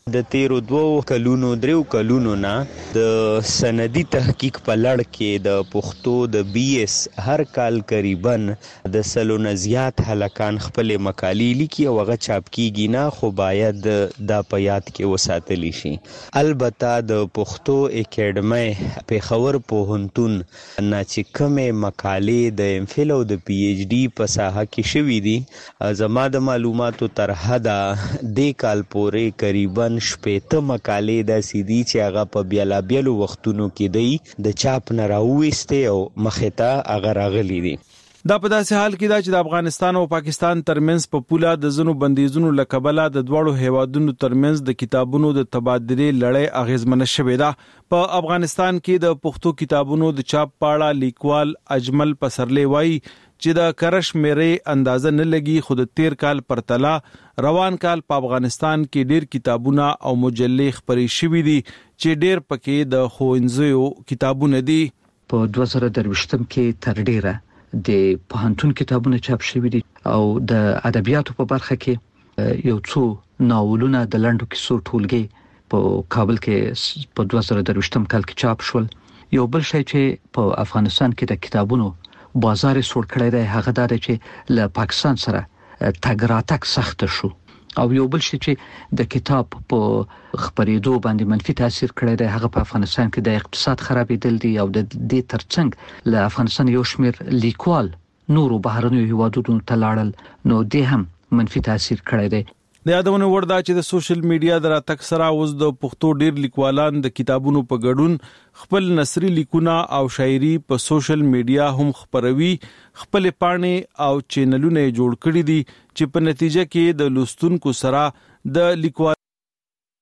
د تیرو دوو کلونو دریو کلونو نه د سندي تحقیق په لړ کې د پښتو د بي اس هر کال قریبا د سلونه زیات هلکان خپل مقالې لیکي او هغه چاپ کیږي نه، خو باید دا په یاد کې وساتلی شي. البته د پښتو اکیډمي پیښور پوهنتون نه چې کومه مقالې د ام فل او د پی ایچ ډي په ساحه کې شوې دي، زما د معلوماتو تر حدا د کال پورې قریبا شپېته مقالې داسې دي چې هغه په بیلابیلو وختونو کې دی د چاپ نه راوېستې او مخې ته هغه راغلي دي. دا په داسې حال کې دا چې د افغانستان او پاکستان ترمنځ په پوله د ځینو بندیزونو له کبله د دواړو هیوادونو ترمنځ د کتابونو د تبادلې لړۍ اغیزمنه شوې ده. په افغانستان کې د پښتو کتابونو د چاپ پاړه لیکوال اجمل پسرلی وایي چې د کرش مېرې اندازه نه لګي، خو د تیر کال پرتله روان کال په افغانستان کې ډیر کتابونه او مجلې خپرې شوې دي چې ډیر پکې د ښوونځیو کتابونه دي. په دوه زره درویشتم کې تر ډیره د پوهنتون کتابونه چاپ شوي دي او د ادبیاتو په برخه کې یو څو ناولونه د لنډو کیسو ټولګي په کابل کې په دوه زره درویشتم کال کې چاپ شول. یو بل شی چې په افغانستان کې د کتابونو بازار سور کړی دی هغه دا چې له پاکستان سره تګ راتګ سخت شو، او یو بل شی چې د کتاب په خپرېدو باندې منفي تاثیر کړی دی هغه په افغانستان کې د اقتصاد خرابېدل دي او د دې ترڅنګ له افغانستان یو شمېر لیکوال نورو بهرنیو هیوادونو ته لاړل، نو دې هم منفي تاثیر کړی دی. د یادونه وړ ده چې د سوشل میډیا د راتګ سره اوس د پښتو ډیر لیکوالان د کتابونو په ګډون خپل نثري لیکونه او شاعري په سوشل میډیا هم خپروي، خپل پاڼې او چینلونه جوړ کړي دي چې په نتیجه کې د لوستونکو سره د لیکوال